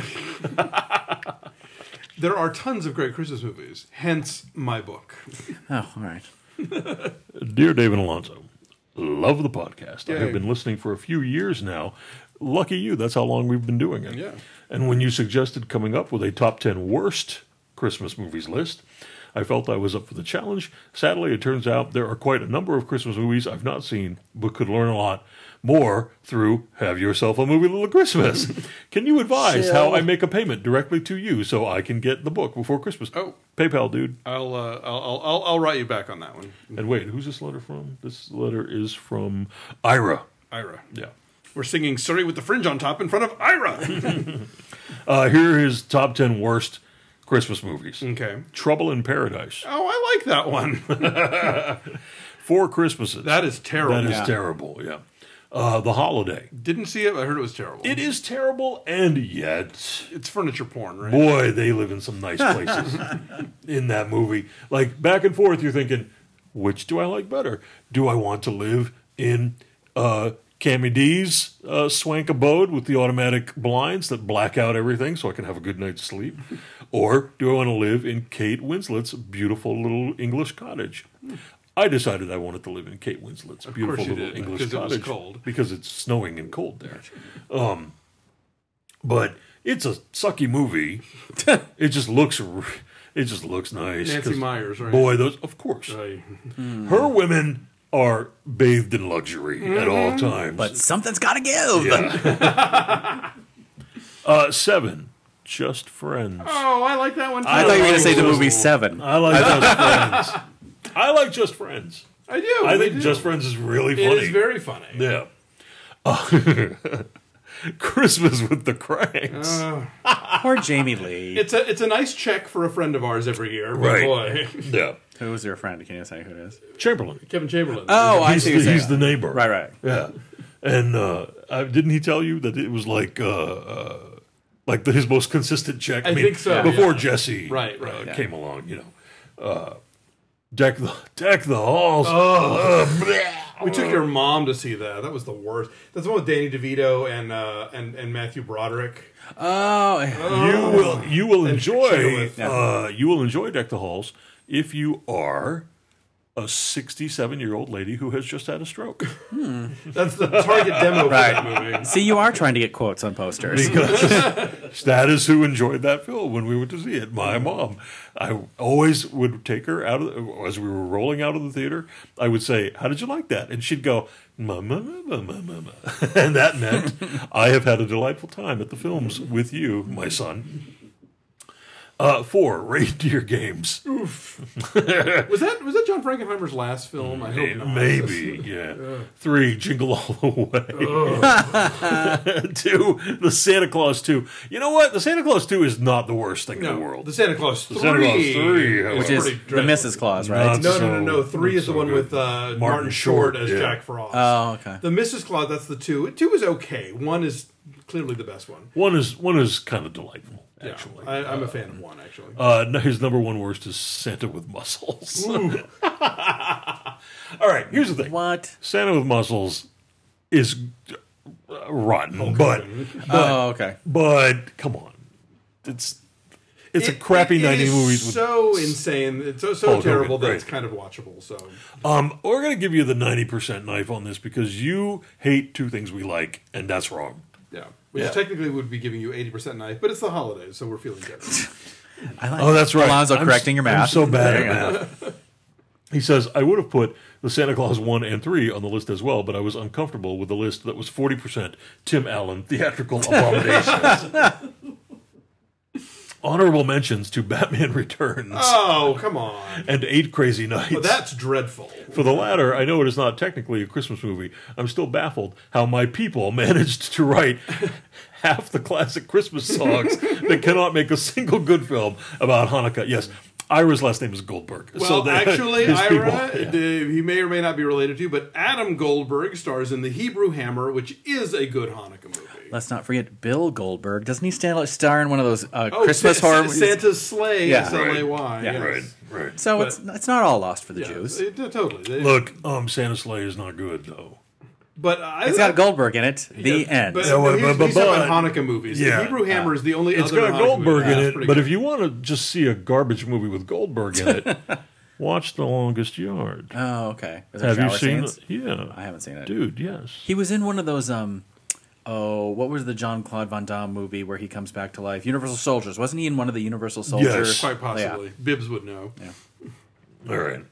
There are tons of great Christmas movies, hence my book. Oh, all right. Dear David Alonso, love the podcast. I Yay. have been listening for a few years now. Lucky you, that's how long we've been doing it. Yeah. And when you suggested coming up with a top ten worst Christmas movies list, I felt I was up for the challenge. Sadly, it turns out there are quite a number of Christmas movies I've not seen, but could learn a lot more through Have Yourself a Movie Little Christmas. Can you advise Chill. how I make a payment directly to you so I can get the book before Christmas? Oh. PayPal, dude. I'll, uh, I'll, I'll, I'll write you back on that one. And wait, who's this letter from? This letter is from Ira. Ira. Yeah. We're singing Surrey with the Fringe on top in front of Ira. Uh, here are his top ten worst Christmas movies. Okay. Trouble in Paradise. Oh, I like that one. Four Christmases. That is terrible. That is Yeah. terrible, yeah. Uh, the Holiday. Didn't see it, but I heard it was terrible. It is terrible, and yet, It's furniture porn, right? boy, they live in some nice places in that movie. Like, back and forth, you're thinking, which do I like better? Do I want to live in uh, Cammy D's uh, swank abode with the automatic blinds that black out everything so I can have a good night's sleep? Or do I want to live in Kate Winslet's beautiful little English cottage? I decided I wanted to live in Kate Winslet's beautiful you little did, English because it was cottage cold. because it's snowing and cold there. Um, but it's a sucky movie. It just looks, r- it just looks nice. Nancy 'cause, Myers, right? Boy, those of course. Right. Her women are bathed in luxury at all times. But something's got to give. uh, seven, Just Friends. Oh, I like that one too. I thought you were going to say the Oh. movie Seven. I like Just Friends. I like Just Friends. I do. I think do. Just Friends is really It funny. is very funny. Yeah. Uh, Christmas with the Cranks. Uh, Poor Jamie Lee. it's a it's a nice check for a friend of ours every year. But Right. boy, Yeah. Who was your friend? Can you say who it is? Chamberlain. Kevin Chamberlain. Oh, I He's, see. the, what you're he's the saying. neighbor. Right, right. Yeah. And uh, I, didn't he tell you that it was like uh, uh, like the, his most consistent check? I think so, Before yeah. Jesse Right, uh, right, yeah. came along, you know. Uh, deck the deck the halls. Oh. Uh, bleh. We took your mom to see that. That was the worst. That's the one with Danny DeVito and uh, and and Matthew Broderick. Oh, You will you will And enjoy Chenoweth. uh, you will enjoy Deck the Halls if you are a sixty-seven-year-old lady who has just had a stroke. That's the target demo for that movie. see, you are trying to get quotes on posters. Because that is who enjoyed that film when we went to see it. My mom. I always would take her out of as we were rolling out of the theater. I would say, "How did you like that?" And she'd go, "Mama, mama, mama, mama," and that meant I have had a delightful time at the films with you, my son. Uh, four reindeer games. Was that was that John Frankenheimer's last film? I hope not. Maybe, yeah. Three, Jingle All the Way. Two, the Santa Claus two. You know what? The Santa Claus two is not the worst thing in No, the world. the Santa Claus three. Santa Claus three, however. Which is pretty the dreadful. Missus Claus, right? Not No, no, no, no. So- Three is the so one good. with uh, Martin, Short, Short as yeah. Jack Frost. Oh, okay. The Missus Claus, that's the two. Two is okay. One is clearly the best one. One is one is kind of delightful, Yeah, actually. I, I'm a fan of one, actually. Uh, no, his number one worst is Santa with Muscles. All right, here's the thing. What? Santa with Muscles is uh, rotten, but Oh, okay. but come on, it's it's a It- crappy it ninety is movies with so insane. It's so, so Hulk Hogan, terrible that right. it's kind of watchable. So Um, we're going to give you the ninety percent knife on this because you hate two things we like, and that's wrong. yeah, which Yeah. technically would be giving you eighty percent knife, but it's the holidays, so we're feeling good. I like Oh, that's right. Alonzo I'm correcting your s- I'm math. so bad There you at go. math. He says, I would have put the Santa Claus one and three on the list as well, but I was uncomfortable with the list that was forty percent Tim Allen theatrical abominations. Honorable mentions to Batman Returns Oh, come on. and Eight Crazy Nights. Well, that's dreadful. For the latter, I know it is not technically a Christmas movie. I'm still baffled how my people managed to write half the classic Christmas songs that cannot make a single good film about Hanukkah. Yes, Ira's last name is Goldberg. Well, they- actually, his people- Ira, yeah. the- he may or may not be related to you, but Adam Goldberg stars in The Hebrew Hammer, which is a good Hanukkah movie. Let's not forget Bill Goldberg. Doesn't he stand, star in one of those uh, Oh, Christmas Sa- horror Sa- movies? Santa's Sleigh, Yeah. S L A Y. Yeah. yes. Right, right. So but- it's it's not all lost for the Yeah, Jews. it- totally. They- Look, um, Santa Sleigh is not good, though. but I, It's got Goldberg in it. The yeah, end. But, Yeah, but well, here's, but- he's talking but- about Hanukkah movies. yeah. The Hebrew Hammer is the only It's other got Hanukkah Goldberg movie. in Yeah, it, it's pretty but good. if you want to just see a garbage movie with Goldberg in it, watch The Longest Yard. Oh, okay. Is there Have you shower seen scenes? it? Yeah. I haven't seen it. Dude, yes. He was in one of those. Um, oh, what was the John Claude Van Damme movie where he comes back to life? Universal Soldiers. Wasn't he in one of the Universal Soldiers? Yes. Quite possibly. Yeah. Bibbs would know. All right.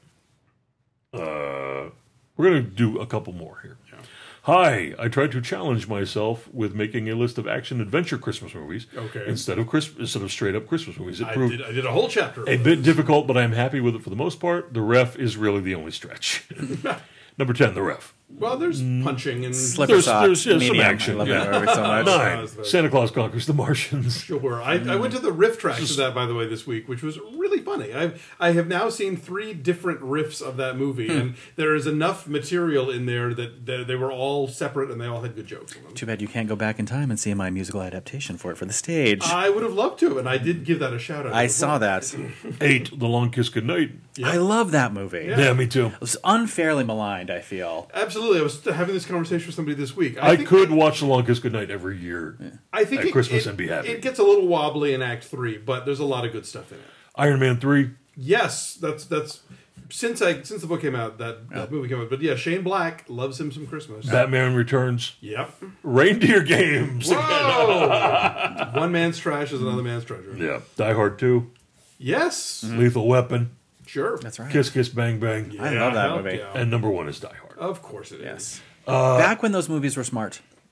Uh, we're going to do a couple more here. Hi, I tried to challenge myself with making a list of action adventure Christmas movies Okay. instead of Chris- instead of straight up Christmas movies. It I proved did, I did a whole chapter. a of bit it. difficult, but I'm happy with it for the most part. The Ref is really the only stretch. Number ten, The Ref. Well, there's punching and Slipper There's- socks. there's, yeah, some medium. action, I love yeah. that movie so much. Nine, that's right. Santa Claus Conquers the Martians. Sure. I, I went to the riff tracks of that, by the way, this week, which was really funny. I've I have now seen three different riffs of that movie, Hmm. and there is enough material in there that they, they were all separate and they all had good jokes in them. Too bad you can't go back in time and see my musical adaptation for it for the stage. I would have loved to, and I did give that a shout out. I as saw well. that. Eight, The Long Kiss Goodnight. I love that movie. Yeah. Yeah, me too. It was unfairly maligned, I feel. Absolutely. I was having this conversation with somebody this week. I, think could watch The Long Kiss Goodnight every year. I think at it, Christmas it- and be happy. It gets a little wobbly in Act Three, but there's a lot of good stuff in it. Iron Man three. Yes, that's that's since I since the book came out, that, that movie came out. But yeah, Shane Black loves him some Christmas. Batman Returns. Yep. Reindeer Games. Whoa! One man's trash is another man's treasure. Yeah. Die Hard two. Yes. Lethal Weapon. Sure. That's right. Kiss Kiss Bang Bang. I love that hell movie. yeah. And number one is Die Hard. Of course it is. Yes. Uh, Back when those movies were smart.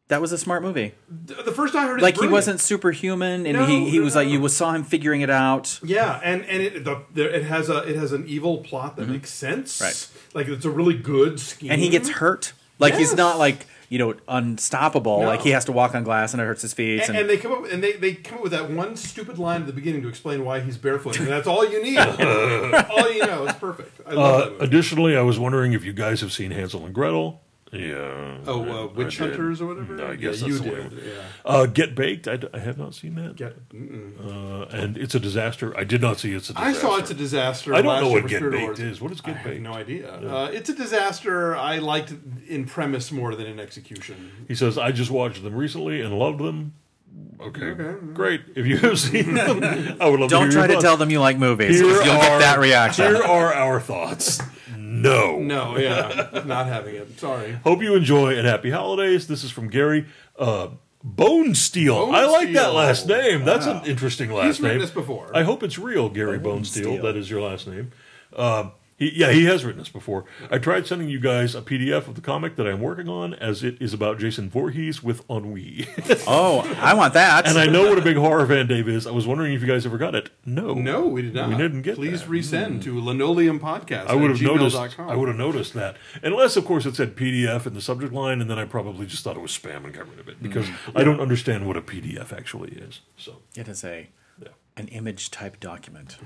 That was a smart movie. The first I heard it, Like he wasn't superhuman, and No, he, he no, was no. like you saw him figuring it out. Yeah, and and it the, there, it has a it has an evil plot that makes sense. Right. Like it's a really good scheme. And he gets hurt. Like Yes. he's not like you know unstoppable. No. Like he has to walk on glass and it hurts his feet. And, And, and they come up and they, they come up with that one stupid line at the beginning to explain why he's barefoot, and that's all you need. all you know. It's perfect. I love Uh, that movie. additionally, I was wondering if you guys have seen Hansel and Gretel. Yeah. Oh, I- uh, Witch I did. Hunters or whatever. No, I guess yeah, that's you the did. one. Yeah. Uh, Get Baked. I, d- I have not seen that. Get, mm-mm. Uh, and It's a Disaster. I did not see It's a Disaster. I saw It's a Disaster. I don't last know year what for Get Spirit Baked Awards. is. What is I Get have Baked? no idea. Uh, it's a Disaster. I liked it in premise more than in execution. He says, I just watched them recently and loved them. Okay, Okay. great. If you have seen them, I would love to don't hear try your to thoughts. tell them you like movies. Here You'll get are- that reaction. Here are our thoughts. No. No, yeah, not having it. Sorry. Hope you enjoy and happy holidays. This is from Gary uh, Bone Steel. I like that Bonesteel. last name. That's Wow. an interesting last He's written name. this before. I hope it's real, Gary Bone Steel. Steel. That is your last name. Um, he, yeah, he has written this before. I tried sending you guys a P D F of the comic that I'm working on, as it is about Jason Voorhees with ennui. Oh, I want that. And I know what a big horror fan Dave is. I was wondering if you guys ever got it. No, No, we did not. We didn't get Please that. resend to linoleum podcast. I would have at gmail noticed. dot com. I would have noticed that, unless of course it said P D F in the subject line, and then I probably just thought it was spam and got rid of it because I don't understand what a P D F actually is. So, It is a yeah. an image type document.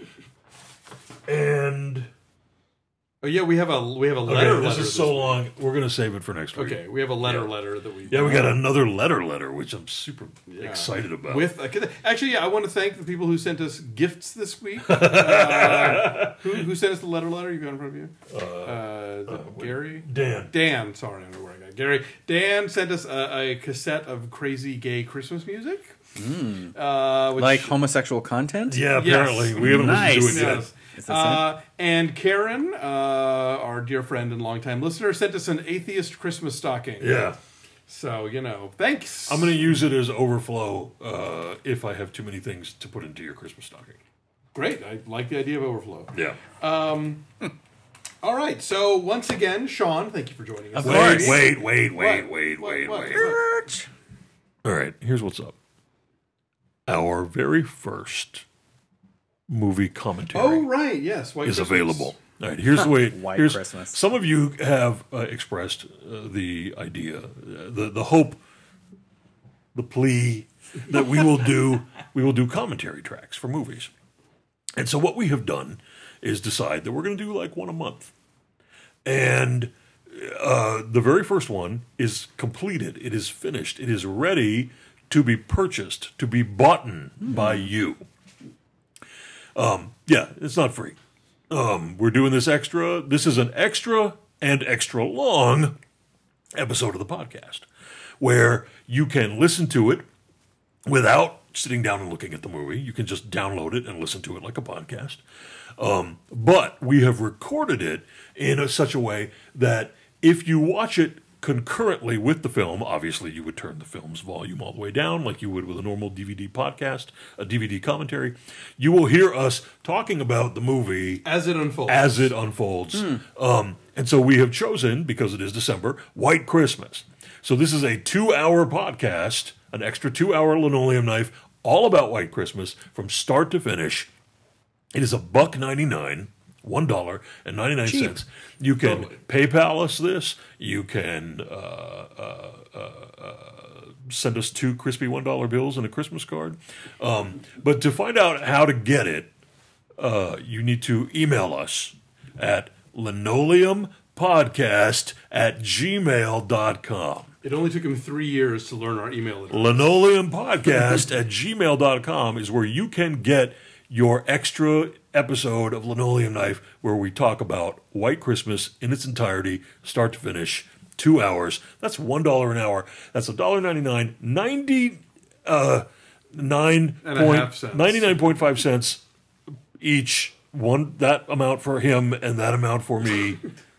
And Oh yeah, we have a we have a okay, letter. this letter is so week. long. We're gonna save it for next week. Okay, we have a letter Yeah. letter that we Yeah, we got another letter letter, which I'm super excited about. With uh, actually, yeah, I want to thank the people who sent us gifts this week. uh, who, who sent us the letter letter? You got it in front of you? Uh, is it Gary. Dan. Dan, sorry, I don't know where I got Gary. Dan sent us a, a cassette of crazy gay Christmas music. Uh, which, Like homosexual content? Yeah, Yes. apparently we haven't Nice. listened to it yet. Yes. Is this Uh, and Karen, uh, our dear friend and longtime listener, sent us an atheist Christmas stocking. Yeah, So, you know, thanks. I'm going to use it as overflow uh, if I have too many things to put into your Christmas stocking. Great. I like the idea of overflow. Yeah. All right. So, once again, Sean, thank you for joining us. Of course. Wait, wait, wait, What? wait, What? wait, What? wait. What? All right, here's what's up. Our very first movie commentary Oh, right. Yes. White is Christmas. available. All right, here's the way. White here's, Christmas. Some of you have uh, expressed uh, the idea, uh, the the hope, the plea that we will do we will do commentary tracks for movies. And so what we have done is decide that we're going to do like one a month. And uh, the very first one is completed. It is finished. It is ready to be purchased, to be bought by you. Um, yeah, it's not free. Um, we're doing this extra. This is an extra and extra long episode of the podcast where you can listen to it without sitting down and looking at the movie. You can just download it and listen to it like a podcast. Um, but we have recorded it in a, such a way that if you watch it concurrently with the film, obviously you would turn the film's volume all the way down like you would with a normal D V D podcast, a D V D commentary. You will hear us talking about the movie As it unfolds. as it unfolds. Um, and so we have chosen, because it is December, White Christmas. So this is a two-hour podcast, an extra two-hour linoleum knife, all about White Christmas from start to finish. It is a buck ninety-nine, one dollar and ninety-nine cents. You can Totally. PayPal us this. You can uh, uh, uh, uh, send us two crispy one dollar bills and a Christmas card. Um, but to find out how to get it, uh, you need to email us at linoleumpodcast at gmail dot com. It only took him three years to learn our email address. linoleumpodcast at gmail dot com is where you can get your extra episode of Linoleum Knife where we talk about White Christmas in its entirety, start to finish, two hours. That's one dollar an hour. That's one dollar ninety-nine, ninety uh, nine And a half cents. ninety-nine point five cents each. One that amount for him and that amount for me.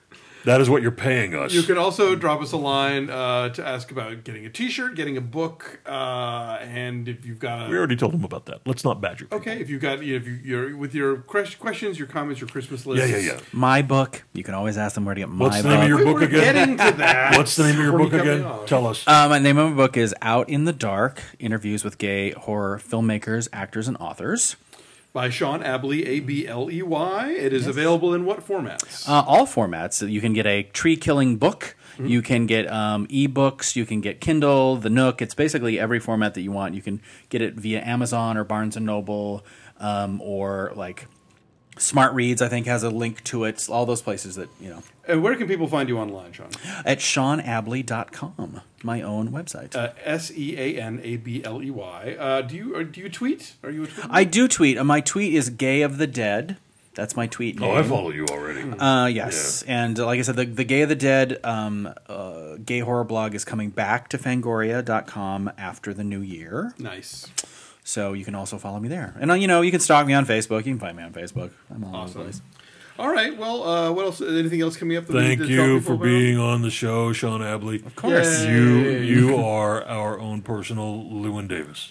That is what you're paying us. You can also drop us a line uh, to ask about getting a T-shirt, getting a book, uh, and if you've got a... We already told them about that. Let's not badger people. Okay, if you've got, if you, you're with your questions, your comments, your Christmas list. Yeah, yeah, yeah. My book. You can always ask them where to get my What's the book. name of your We book were again? getting to that. What's the name of your Before book you cut me again? off. Tell us. Uh, my name of my book is Out in the Dark, Interviews with Gay Horror Filmmakers, Actors, and Authors. By Sean Abley, A B L E Y. It is available in what formats? Uh, all formats. You can get a tree-killing book. Mm-hmm. You can get um, e-books. You can get Kindle, the Nook. It's basically every format that you want. You can get it via Amazon or Barnes and Noble um, or like Smart Reads, I think, has a link to it. All those places that, you know. And where can people find you online, Sean? At sean abley dot com, my own website. Uh, S E A N A B L E Y. Uh, do you or do you tweet? Are you a tweet? I do tweet. Uh, my tweet is Gay of the Dead. That's my tweet name. Oh, I follow you already. Uh, yes, yeah. And uh, like I said, the, the Gay of the Dead um, uh, gay horror blog is coming back to fangoria dot com after the new year. Nice. So you can also follow me there. And, uh, you know, you can stalk me on Facebook. You can find me on Facebook. I'm all Awesome. over the place. All right. Well, uh, what else? Anything else coming up? That we Thank need to tell you people for about? being on the show, Sean Abley. Of course. Yay. You you are our own personal Llewyn Davis.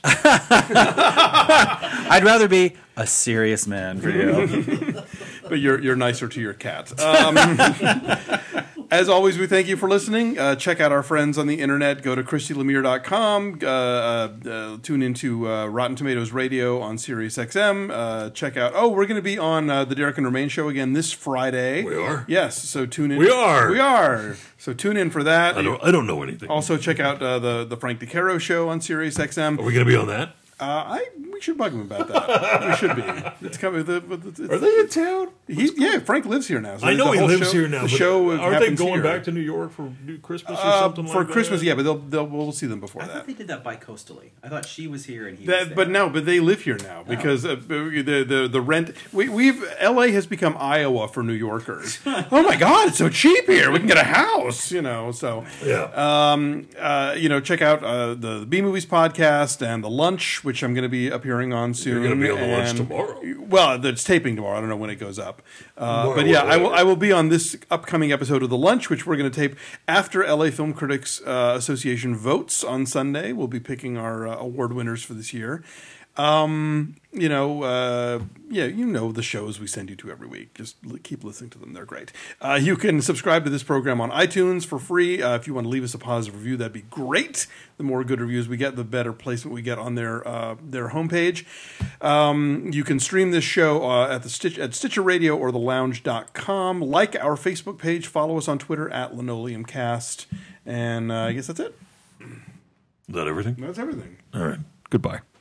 I'd rather be a serious man for you. But you're you're nicer to your cat. Um, as always, we thank you for listening. Uh, check out our friends on the internet. Go to christy lemire dot com. Uh, uh, uh, tune into uh, Rotten Tomatoes Radio on Sirius X M. Uh, check out. Oh, we're going to be on uh, the Derek and Romaine show again this Friday. We are? Yes. So tune in. We are. We are. So tune in for that. I don't I don't know anything. Also check out uh, the the Frank DeCaro show on Sirius X M. Are we going to be on that? Uh, I we should bug him about that. We should be. It's coming. The, it's, Are they in town? He, yeah, Frank lives here now. So I know the he whole lives show, here now. The but show aren't they happens going here. back to New York for New Christmas or Uh, something for like Christmas? that? Yeah, but they'll, they'll we'll see them before I that. thought they did that bi-coastally. I thought she was here and he was That, there. but no, but they live here now because uh, the the the rent. We, we've L A has become Iowa for New Yorkers. Oh my God, it's so cheap here. We can get a house, you know. So Yeah. um, uh, you know, check out uh, the, the B Movies podcast and the Lunch, which I'm going to be appearing on soon. You're going to be on the Lunch and- tomorrow. Well, it's taping tomorrow. I don't know when it goes up, uh, Tomorrow, but yeah, I will. whatever. I will be on this upcoming episode of the Lunch, which we're going to tape after L A Film Critics uh, Association votes on Sunday. We'll be picking our uh, award winners for this year. Um, you know, uh, yeah, you know the shows we send you to every week. Just l- keep listening to them; they're great. Uh, you can subscribe to this program on iTunes for free. Uh, if you want to leave us a positive review, that'd be great. The more good reviews we get, the better placement we get on their uh, their homepage. Um, you can stream this show uh, at the Stitch at Stitcher Radio or the lounge dot com. Like our Facebook page, follow us on Twitter at LinoleumCast, and uh, I guess that's it. Is that everything? That's everything. All right. Goodbye.